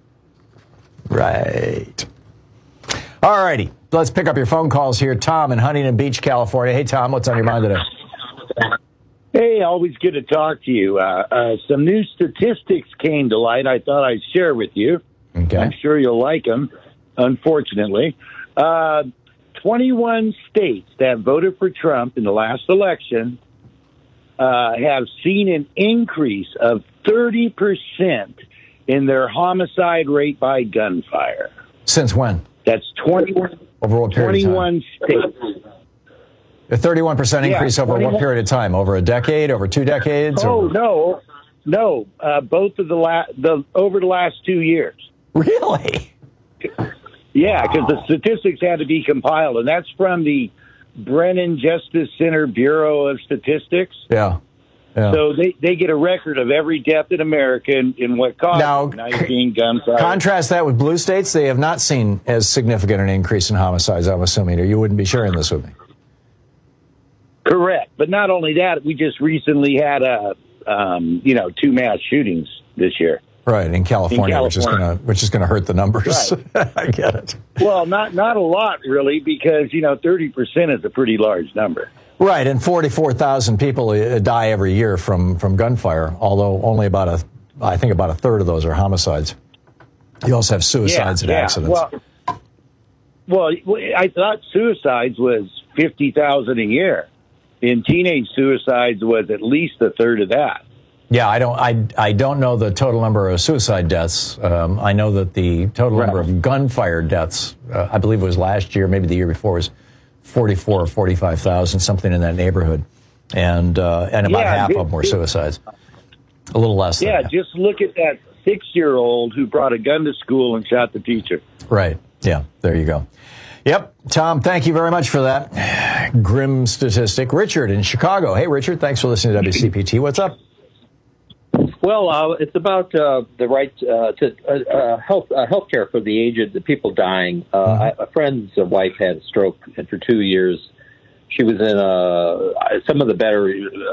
Right. All righty. Let's pick up your phone calls here. Tom in Huntington Beach, California. Hey, Tom, what's on your mind today? Hey, always good to talk to you. Uh, uh, some new statistics came to light I thought I'd share with you. Okay. I'm sure you'll like them, unfortunately. Uh, twenty-one states that voted for Trump in the last election uh, have seen an increase of thirty percent in their homicide rate by gunfire. Since when? That's twenty-one, over what period twenty-one of time? states. A thirty-one percent increase yeah, over what period of time? Over a decade? Over two decades? Oh, or? no. No. Uh, both of the, la- the over the last two years. Really? Yeah, because wow. the statistics had to be compiled, and that's from the Brennan Justice Center Bureau of Statistics. Yeah. Yeah. So they, they get a record of every death in America and, and what caused now, nineteen gunfire. Contrast that with blue states. They have not seen as significant an increase in homicides, I'm assuming, or you wouldn't be sharing this with me. Correct. But not only that, we just recently had, a, um, you know, two mass shootings this year. Right, in California, in California. which is going to which is going to hurt the numbers. Right. I get it. Well, not not a lot, really, because, you know, thirty percent is a pretty large number. Right, and forty-four thousand people die every year from, from gunfire, although only about a I think about a third of those are homicides. You also have suicides yeah, and yeah. accidents. Well, well, I thought suicides was fifty thousand a year. In teenage suicides was at least a third of that. Yeah, I don't. I I don't know the total number of suicide deaths. Um, I know that the total right. number of gunfire deaths, uh, I believe it was last year, maybe the year before, was forty-four or forty-five thousand, something in that neighborhood, and uh, and about yeah, half it, of them were it, suicides. A little less. Yeah, than that. Just look at that six-year-old who brought a gun to school and shot the teacher. Right. Yeah. There you go. Yep. Tom, thank you very much for that grim statistic. Richard in Chicago. Hey, Richard. Thanks for listening to W C P T. What's up? Well, uh, it's about uh, the right uh, to uh, uh, health uh, healthcare for the aged, the people dying. Uh, mm-hmm. I, a friend's wife had a stroke, and for two years, she was in uh, some of the better,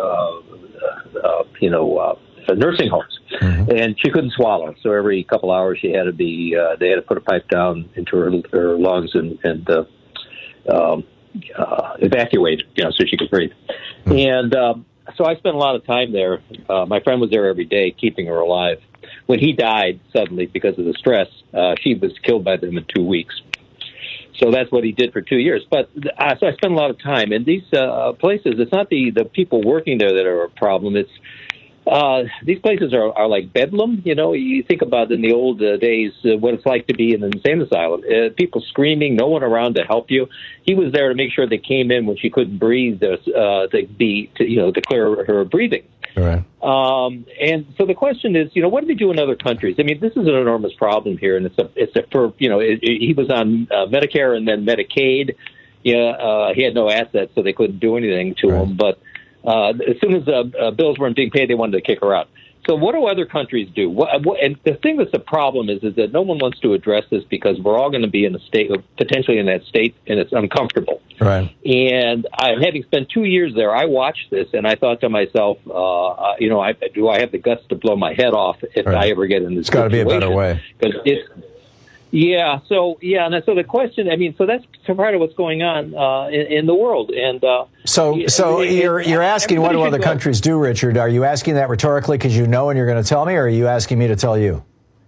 uh, uh, you know, uh, nursing homes, mm-hmm. and she couldn't swallow. So every couple hours, she had to be uh, they had to put a pipe down into her, her lungs and and uh, um, uh, evacuate, you know, so she could breathe. Mm-hmm. And um, so I spent a lot of time there. Uh, my friend was there every day, keeping her alive. When he died suddenly because of the stress, uh, she was killed by them in two weeks. So that's what he did for two years. But uh, so I spent a lot of time in these uh, places. It's not the, the people working there that are a problem. It's uh, these places are, are like bedlam. You know, you think about in the old uh, days uh, what it's like to be in an insane asylum. Uh, people screaming, no one around to help you. He was there to make sure they came in when she couldn't breathe, uh, to be to, you know, to clear her breathing. All right. Um, and so the question is, you know, what do they do in other countries? I mean, this is an enormous problem here, and it's a, it's a, for, you know, it, it, he was on uh, Medicare and then Medicaid. Yeah, uh, he had no assets, so they couldn't do anything to right. him. But uh, as soon as uh, uh, bills weren't being paid, they wanted to kick her out. So what do other countries do? What, what, and the thing that's the problem is, is that no one wants to address this because we're all going to be in a state, potentially in that state, and it's uncomfortable. Right. And I, having spent two years there, I watched this, and I thought to myself, uh, you know, I, do I have the guts to blow my head off if right. I ever get in this It's got to be a better way. Because it's Yeah, so yeah, and so the question, I mean, so that's part of what's going on uh, in, in the world, and uh, so so it, you're you're asking what do other countries do, Richard? Are you asking that rhetorically because you know and you're going to tell me, or are you asking me to tell you?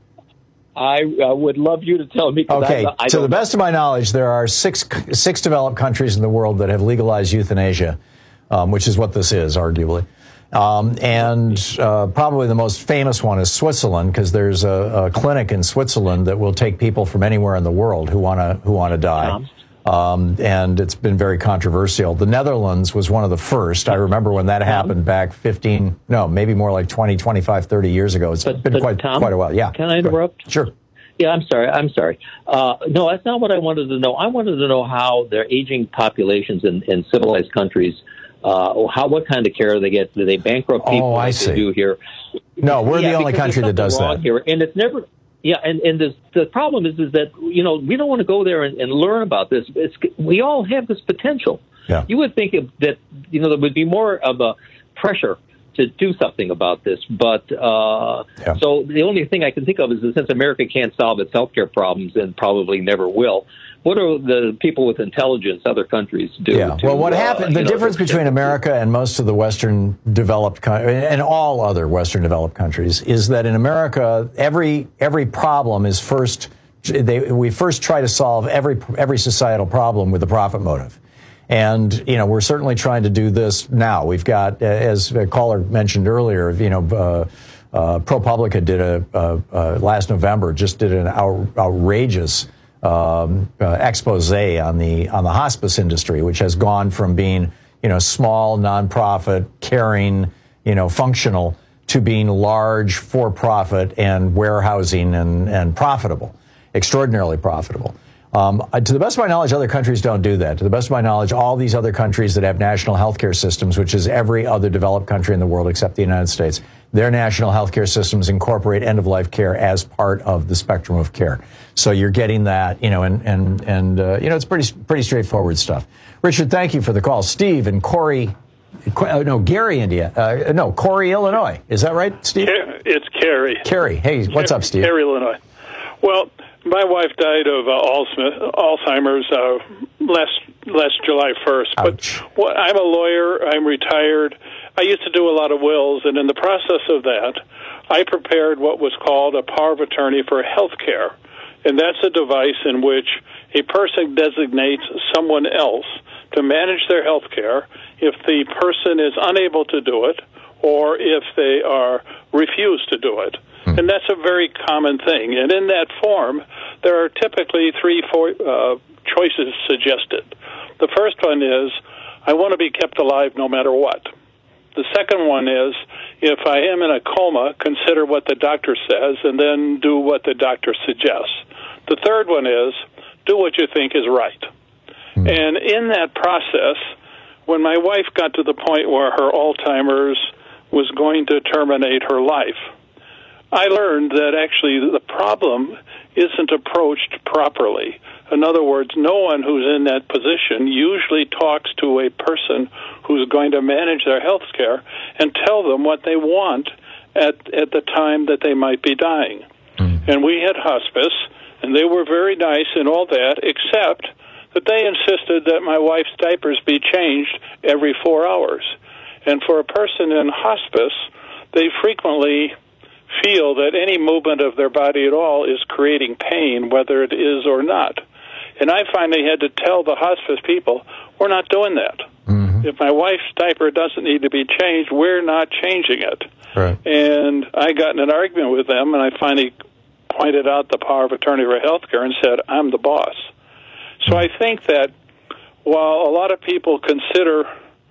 I uh, would love you to tell me. Okay, I, I to the best of my knowledge, there are six six developed countries in the world that have legalized euthanasia, um, which is what this is, arguably. Um, and uh, probably the most famous one is Switzerland, because there's a, a clinic in Switzerland that will take people from anywhere in the world who want to who want to die. Um, and it's been very controversial. The Netherlands was one of the first. I remember when that happened back fifteen, no, maybe more like twenty, twenty-five, thirty years ago. It's but, been but quite Tom, quite a while. Yeah. Can I interrupt? Sure. Yeah, I'm sorry. I'm sorry. Uh, no, that's not what I wanted to know. I wanted to know how their aging populations in, in civilized countries, uh, how what kind of care they get. Do they bankrupt people oh, I like see. they do here? No, we're yeah, the only country that does that. Here, and it's never. Yeah, and, and this, the problem is is that, you know, we don't want to go there and, and learn about this. It's, we all have this potential. Yeah. You would think that, you know, there would be more of a pressure to do something about this. But uh, yeah. so the only thing I can think of is that since America can't solve its healthcare problems and probably never will, what do the people with intelligence, other countries, do? Yeah. To, well, what uh, happened, the know, difference between America and most of the Western developed countries, and all other Western developed countries, is that in America, every every problem is first, they, we first try to solve every every societal problem with a profit motive. And, you know, we're certainly trying to do this now. We've got, as a caller mentioned earlier, you know, uh, uh, ProPublica did a, uh, uh, last November, just did an out, outrageous Um, uh, expose on the on the hospice industry, which has gone from being, you know, small, nonprofit, caring, you know, functional, to being large, for-profit, and warehousing and and profitable, extraordinarily profitable. Um, to the best of my knowledge, other countries don't do that. To the best of my knowledge, all these other countries that have national healthcare systems, which is every other developed country in the world except the United States, their national healthcare systems incorporate end-of-life care as part of the spectrum of care. So you're getting that, you know, and and and uh, you know, it's pretty pretty straightforward stuff. Richard, thank you for the call. Steve and Corey, uh, no, Gary, India, uh, no, Corey, Illinois. Is that right, Steve? It's Carrie. Carrie, hey, what's up, Steve? Carrie, Illinois. Well, my wife died of uh, Alzheimer's uh, last last July first. But what, I'm a lawyer. I'm retired. I used to do a lot of wills, and in the process of that, I prepared what was called a power of attorney for health care. And that's a device in which a person designates someone else to manage their health care if the person is unable to do it or if they are refused to do it. Hmm. And that's a very common thing. And in that form, there are typically three, four uh, choices suggested. The first one is, I want to be kept alive no matter what. The second one is, if I am in a coma, consider what the doctor says and then do what the doctor suggests. The third one is, do what you think is right. Hmm. And in that process, when my wife got to the point where her Alzheimer's was going to terminate her life, I learned that actually the problem isn't approached properly. In other words, no one who's in that position usually talks to a person who's going to manage their health care and tell them what they want at, at the time that they might be dying. Mm. And we had hospice, and they were very nice and all that, except that they insisted that my wife's diapers be changed every four hours. And for a person in hospice, they frequently feel that any movement of their body at all is creating pain, whether it is or not. And I finally had to tell the hospice people, we're not doing that. Mm-hmm. If my wife's diaper doesn't need to be changed, we're not changing it. Right. And I got in an argument with them, and I finally pointed out the power of attorney for healthcare and said, I'm the boss. So I think that while a lot of people consider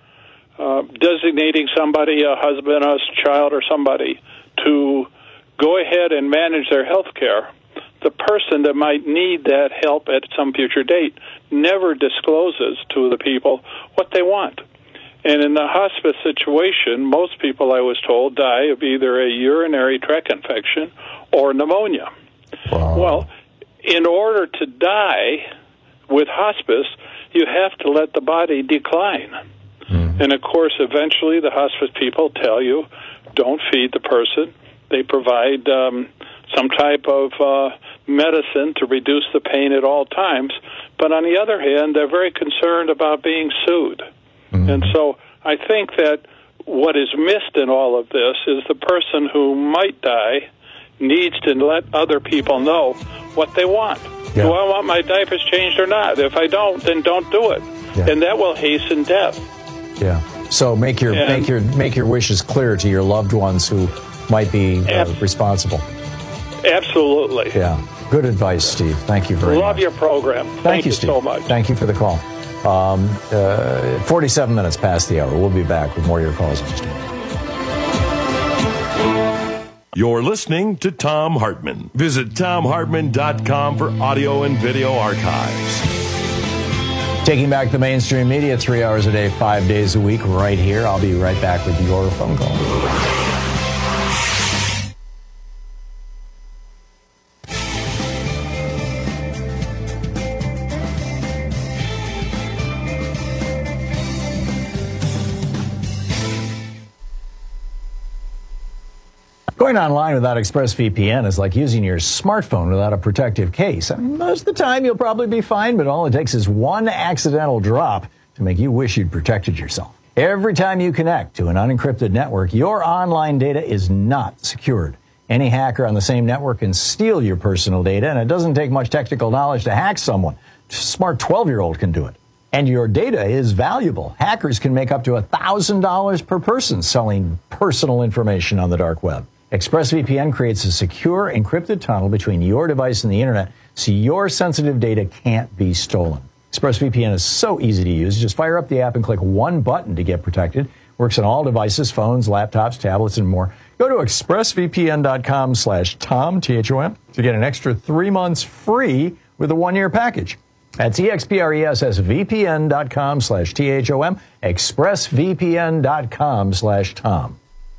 uh, designating somebody, a husband, a child, or somebody, to go ahead and manage their health care, the person that might need that help at some future date never discloses to the people what they want. And in the hospice situation, most people, I was told, die of either a urinary tract infection or pneumonia. Wow. Well, in order to die with hospice, you have to let the body decline. Mm-hmm. And, of course, eventually the hospice people tell you, don't feed the person. They provide um, some type of uh, medicine to reduce the pain at all times. But on the other hand, they're very concerned about being sued. Mm-hmm. And so I think that what is missed in all of this is the person who might die needs to let other people know what they want. Yeah. Do I want my diapers changed or not? If I don't, then don't do it. Yeah. And that will hasten death. Yeah. So make your and, make your make your wishes clear to your loved ones who might be uh, ab- responsible. Absolutely. Yeah. Good advice, Steve. Thank you very Love much. Love your program. Thank, Thank you, you Steve. so much. Thank you for the call. Um, uh, forty-seven minutes past the hour. We'll be back with more of your calls in just a minute. You're listening to Thom Hartmann. Visit Thom Hartmann dot com for audio and video archives. Taking back the mainstream media three hours a day, five days a week, right here. I'll be right back with your phone call. Going online without ExpressVPN is like using your smartphone without a protective case. I mean, most of the time you'll probably be fine, but all it takes is one accidental drop to make you wish you'd protected yourself. Every time you connect to an unencrypted network, your online data is not secured. Any hacker on the same network can steal your personal data, and it doesn't take much technical knowledge to hack someone. A smart twelve-year-old can do it. And your data is valuable. Hackers can make up to one thousand dollars per person selling personal information on the dark web. ExpressVPN creates a secure, encrypted tunnel between your device and the internet, so your sensitive data can't be stolen. ExpressVPN is so easy to use. Just fire up the app and click one button to get protected. Works on all devices, phones, laptops, tablets, and more. Go to expressvpn.com slash Tom, T H O M, to get an extra three months free with a one-year package. That's expressvpn.com slash T H O M, expressvpn.com slash Tom.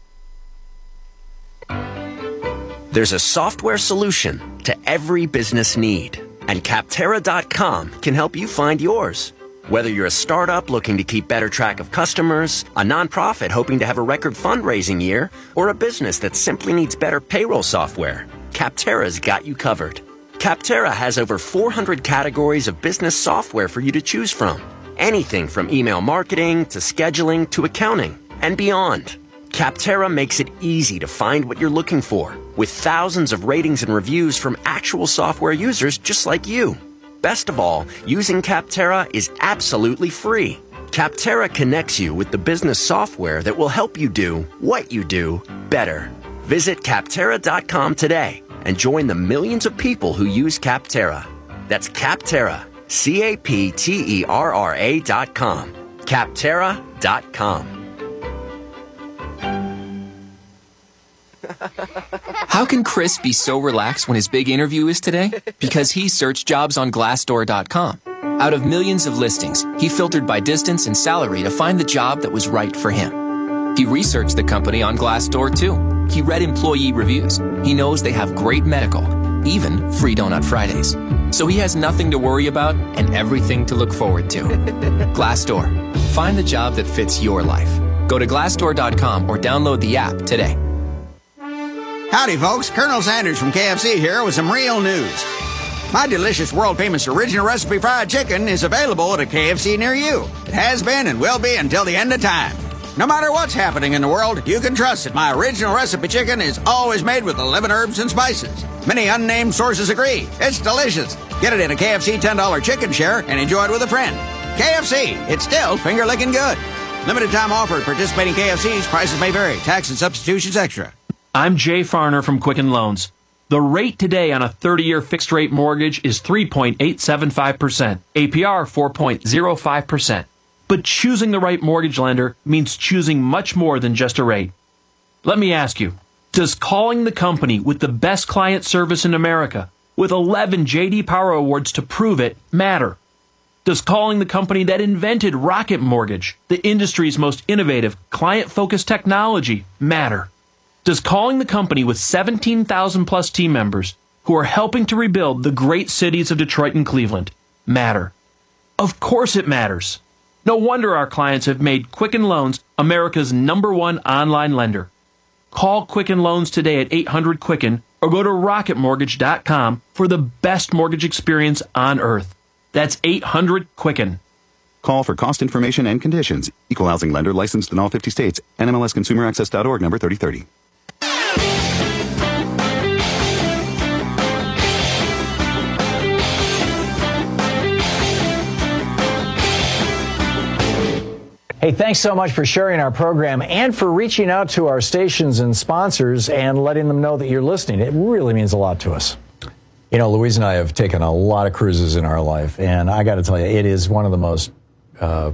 There's a software solution to every business need, and Capterra dot com can help you find yours. Whether you're a startup looking to keep better track of customers, a nonprofit hoping to have a record fundraising year, or a business that simply needs better payroll software, Capterra's got you covered. Capterra has over four hundred categories of business software for you to choose from. Anything from email marketing to scheduling to accounting and beyond. Capterra makes it easy to find what you're looking for, with thousands of ratings and reviews from actual software users just like you. Best of all, using Capterra is absolutely free. Capterra connects you with the business software that will help you do what you do better. Visit Capterra dot com today and join the millions of people who use Capterra. That's Capterra, C A P T E R R A dot com. Capterra dot com. How can Chris be so relaxed when his big interview is today? Because he searched jobs on Glassdoor dot com. Out of millions of listings, he filtered by distance and salary to find the job that was right for him. He researched the company on Glassdoor too. He read employee reviews. He knows they have great medical, even free Donut Fridays. So he has nothing to worry about and everything to look forward to. Glassdoor. Find the job that fits your life. Go to Glassdoor dot com or download the app today. Howdy, folks. Colonel Sanders from K F C here with some real news. My delicious, world-famous original recipe fried chicken is available at a K F C near you. It has been and will be until the end of time. No matter what's happening in the world, you can trust that my original recipe chicken is always made with eleven herbs and spices. Many unnamed sources agree. It's delicious. Get it in a K F C ten dollar chicken share and enjoy it with a friend. K F C, it's still finger-licking good. Limited time offer at participating K F Cs. Prices may vary. Tax and substitutions extra. I'm Jay Farner from Quicken Loans. The rate today on a thirty-year fixed-rate mortgage is three point eight seven five percent, A P R four point zero five percent. But choosing the right mortgage lender means choosing much more than just a rate. Let me ask you, does calling the company with the best client service in America, with eleven J D Power Awards to prove it, matter? Does calling the company that invented Rocket Mortgage, the industry's most innovative, client-focused technology, matter? Does calling the company with seventeen thousand plus team members who are helping to rebuild the great cities of Detroit and Cleveland matter? Of course it matters. No wonder our clients have made Quicken Loans America's number one online lender. Call Quicken Loans today at eight hundred Quicken or go to rocket mortgage dot com for the best mortgage experience on earth. That's eight hundred Quicken. Call for cost information and conditions. Equal housing lender licensed in all fifty states. N M L S consumer access dot org number thirty thirty. Hey, thanks so much for sharing our program and for reaching out to our stations and sponsors and letting them know that you're listening. It really means a lot to us. You know, Louise and I have taken a lot of cruises in our life, and I got to tell you, it is one of the most uh,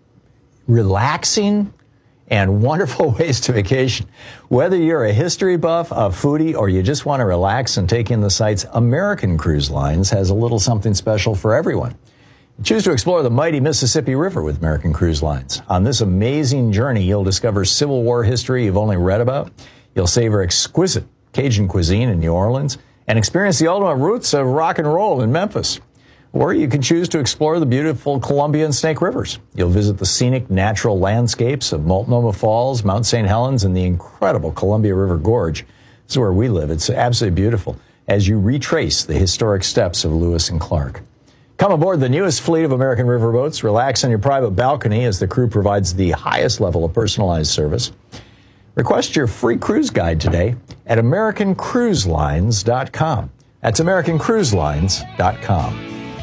relaxing and wonderful ways to vacation. Whether you're a history buff, a foodie, or you just want to relax and take in the sights, American Cruise Lines has a little something special for everyone. Choose to explore the mighty Mississippi River with American Cruise Lines. On this amazing journey, you'll discover Civil War history you've only read about. You'll savor exquisite Cajun cuisine in New Orleans and experience the ultimate roots of rock and roll in Memphis. Or you can choose to explore the beautiful Columbia and Snake Rivers. You'll visit the scenic natural landscapes of Multnomah Falls, Mount Saint Helens, and the incredible Columbia River Gorge. This is where we live. It's absolutely beautiful as you retrace the historic steps of Lewis and Clark. Come aboard the newest fleet of American riverboats. Relax on your private balcony as the crew provides the highest level of personalized service. Request your free cruise guide today at American Cruise Lines dot com. That's American Cruise Lines dot com.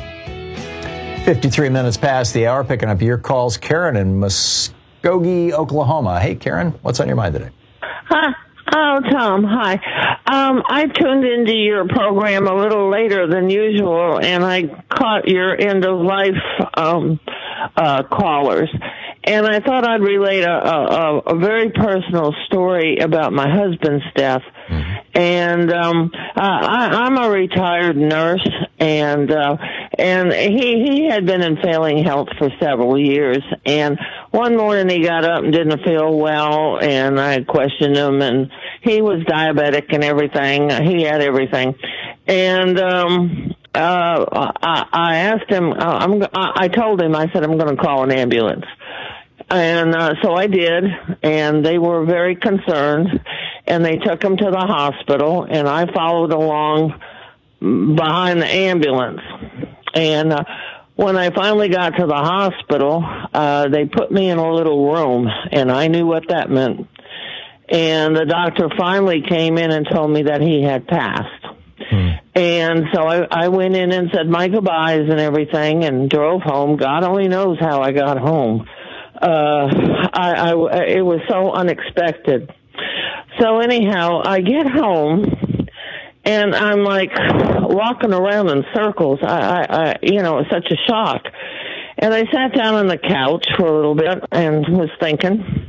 fifty-three minutes past the hour, picking up your calls. Karen in Muskogee, Oklahoma. Hey, Karen, what's on your mind today? Hi. Oh, Tom, hi. Um, I tuned into your program a little later than usual, and I caught your end-of-life um, uh, callers. And I thought I'd relate a, a, a very personal story about my husband's death. Mm-hmm. And um, I, I'm a retired nurse, and uh, and he he had been in failing health for several years. And one morning he got up and didn't feel well, and I questioned him, and he was diabetic and everything. He had everything, and um, uh, I, I asked him. I'm, I told him. I said I'm going to call an ambulance. And uh, so I did, and they were very concerned, and they took him to the hospital, and I followed along behind the ambulance. And uh, when I finally got to the hospital, uh, they put me in a little room, and I knew what that meant. And the doctor finally came in and told me that he had passed. Hmm. And so I, I went in and said my goodbyes and everything and drove home. God only knows how I got home. Uh, I, I, it was so unexpected. So anyhow, I get home and I'm like walking around in circles. I, I, I you know, it's such a shock. And I sat down on the couch for a little bit and was thinking.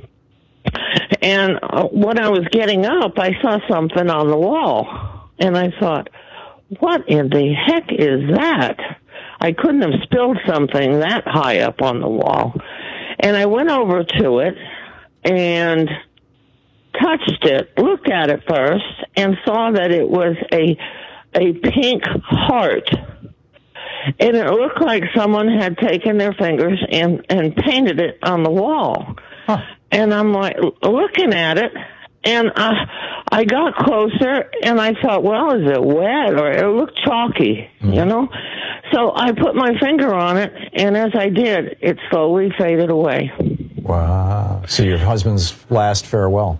And when I was getting up, I saw something on the wall. And I thought, what in the heck is that? I couldn't have spilled something that high up on the wall. And I went over to it and touched it, looked at it first, and saw that it was a a pink heart. And it looked like someone had taken their fingers and, and painted it on the wall. Huh. And I'm like looking at it, and I, I got closer, and I thought, well, is it wet? Or it looked chalky, mm. you know? So I put my finger on it, and as I did, it slowly faded away. Wow. So your husband's last farewell.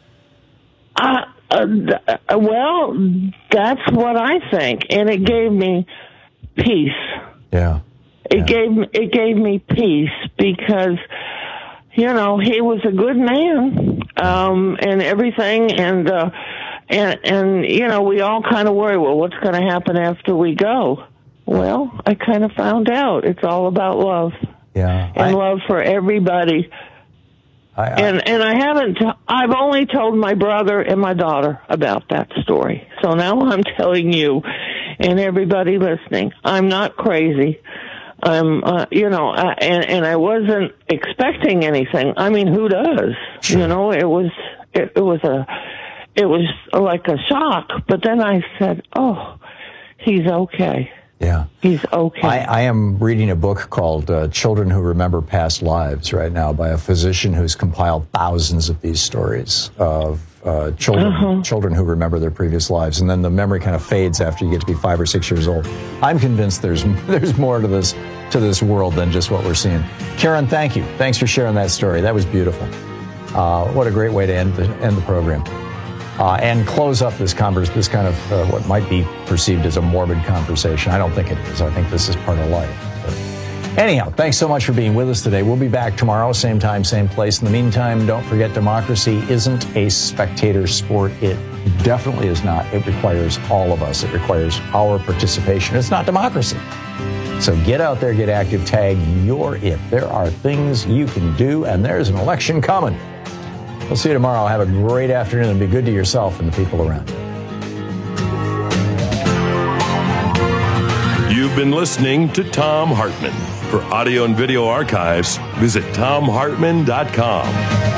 Uh, uh, well, that's what I think. And it gave me peace. Yeah. It yeah. gave it gave me peace because, you know, he was a good man, um, and everything, and uh, and and you know, we all kind of worry, well, what's going to happen after we go? Well, I kind of found out it's all about love. Yeah. And I, love for everybody. I, I, and and I haven't. T- I've only told my brother and my daughter about that story. So now I'm telling you, and everybody listening, I'm not crazy. I'm, uh, you know, uh, and and I wasn't expecting anything. I mean, who does? Sure. You know, it was it, it was a it was like a shock. But then I said, oh, he's okay. Yeah. He's okay. I, I am reading a book called uh, Children Who Remember Past Lives right now by a physician who's compiled thousands of these stories of uh, children uh-huh. children who remember their previous lives. And then the memory kind of fades after you get to be five or six years old. I'm convinced there's there's more to this to this world than just what we're seeing. Karen, thank you. Thanks for sharing that story. That was beautiful. Uh, what a great way to end the, end the program. Uh, and close up this converse, this kind of uh, what might be perceived as a morbid conversation. I don't think it is. I think this is part of life. But anyhow, thanks so much for being with us today. We'll be back tomorrow, same time, same place. In the meantime, don't forget democracy isn't a spectator sport. It definitely is not. It requires all of us. It requires our participation. It's not democracy. So get out there, get active, tag your it. There are things you can do, and there's an election coming. We'll see you tomorrow. Have a great afternoon and be good to yourself and the people around you. You've been listening to Thom Hartmann. For audio and video archives, visit Thom Hartmann dot com.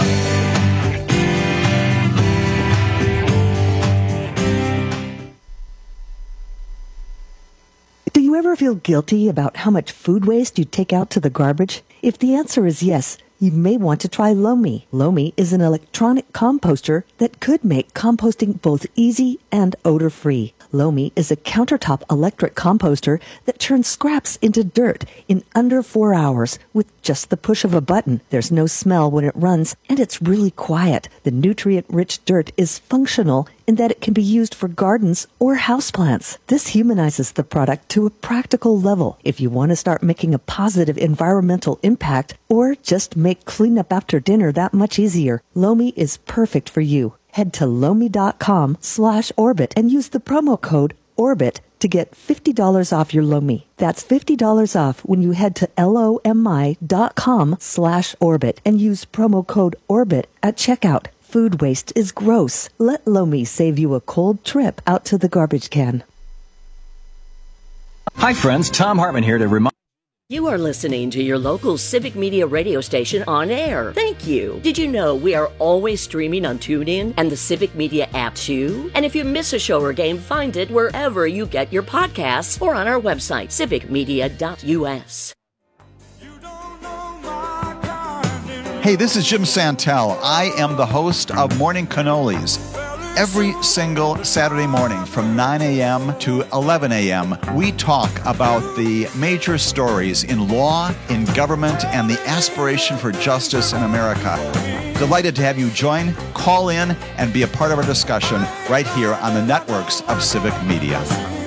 Do you ever feel guilty about how much food waste you take out to the garbage? If the answer is yes, you may want to try Lomi. Lomi is an electronic composter that could make composting both easy and odor-free. Lomi is a countertop electric composter that turns scraps into dirt in under four hours with just the push of a button. There's no smell when it runs, and it's really quiet. The nutrient-rich dirt is functional in that it can be used for gardens or houseplants. This humanizes the product to a practical level. If you want to start making a positive environmental impact or just make cleanup after dinner that much easier, Lomi is perfect for you. Head to lomi.com slash orbit and use the promo code ORBIT to get fifty dollars off your Lomi. That's fifty dollars off when you head to lomi.com slash orbit and use promo code ORBIT at checkout. Food waste is gross. Let Lomi save you a cold trip out to the garbage can. Hi friends, Thom Hartmann here to remind You are listening to your local Civic Media radio station on air. Thank you. Did you know we are always streaming on TuneIn and the Civic Media app too? And if you miss a show or game, find it wherever you get your podcasts or on our website, civic media dot u s. Hey, this is Jim Santel. I am the host of Morning Cannolis. Every single Saturday morning from nine a.m. to eleven a.m., we talk about the major stories in law, in government, and the aspiration for justice in America. Delighted to have you join, call in, and be a part of our discussion right here on the networks of Civic Media.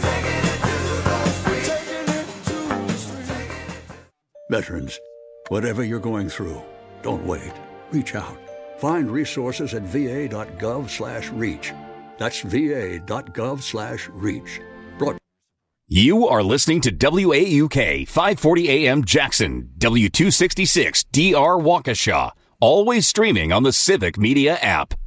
Veterans, whatever you're going through, don't wait. Reach out. Find resources at va.gov slash reach. That's va.gov slash reach. Brought You are listening to W A U K five forty A M Jackson, W two sixty-six D R Waukesha, always streaming on the Civic Media app.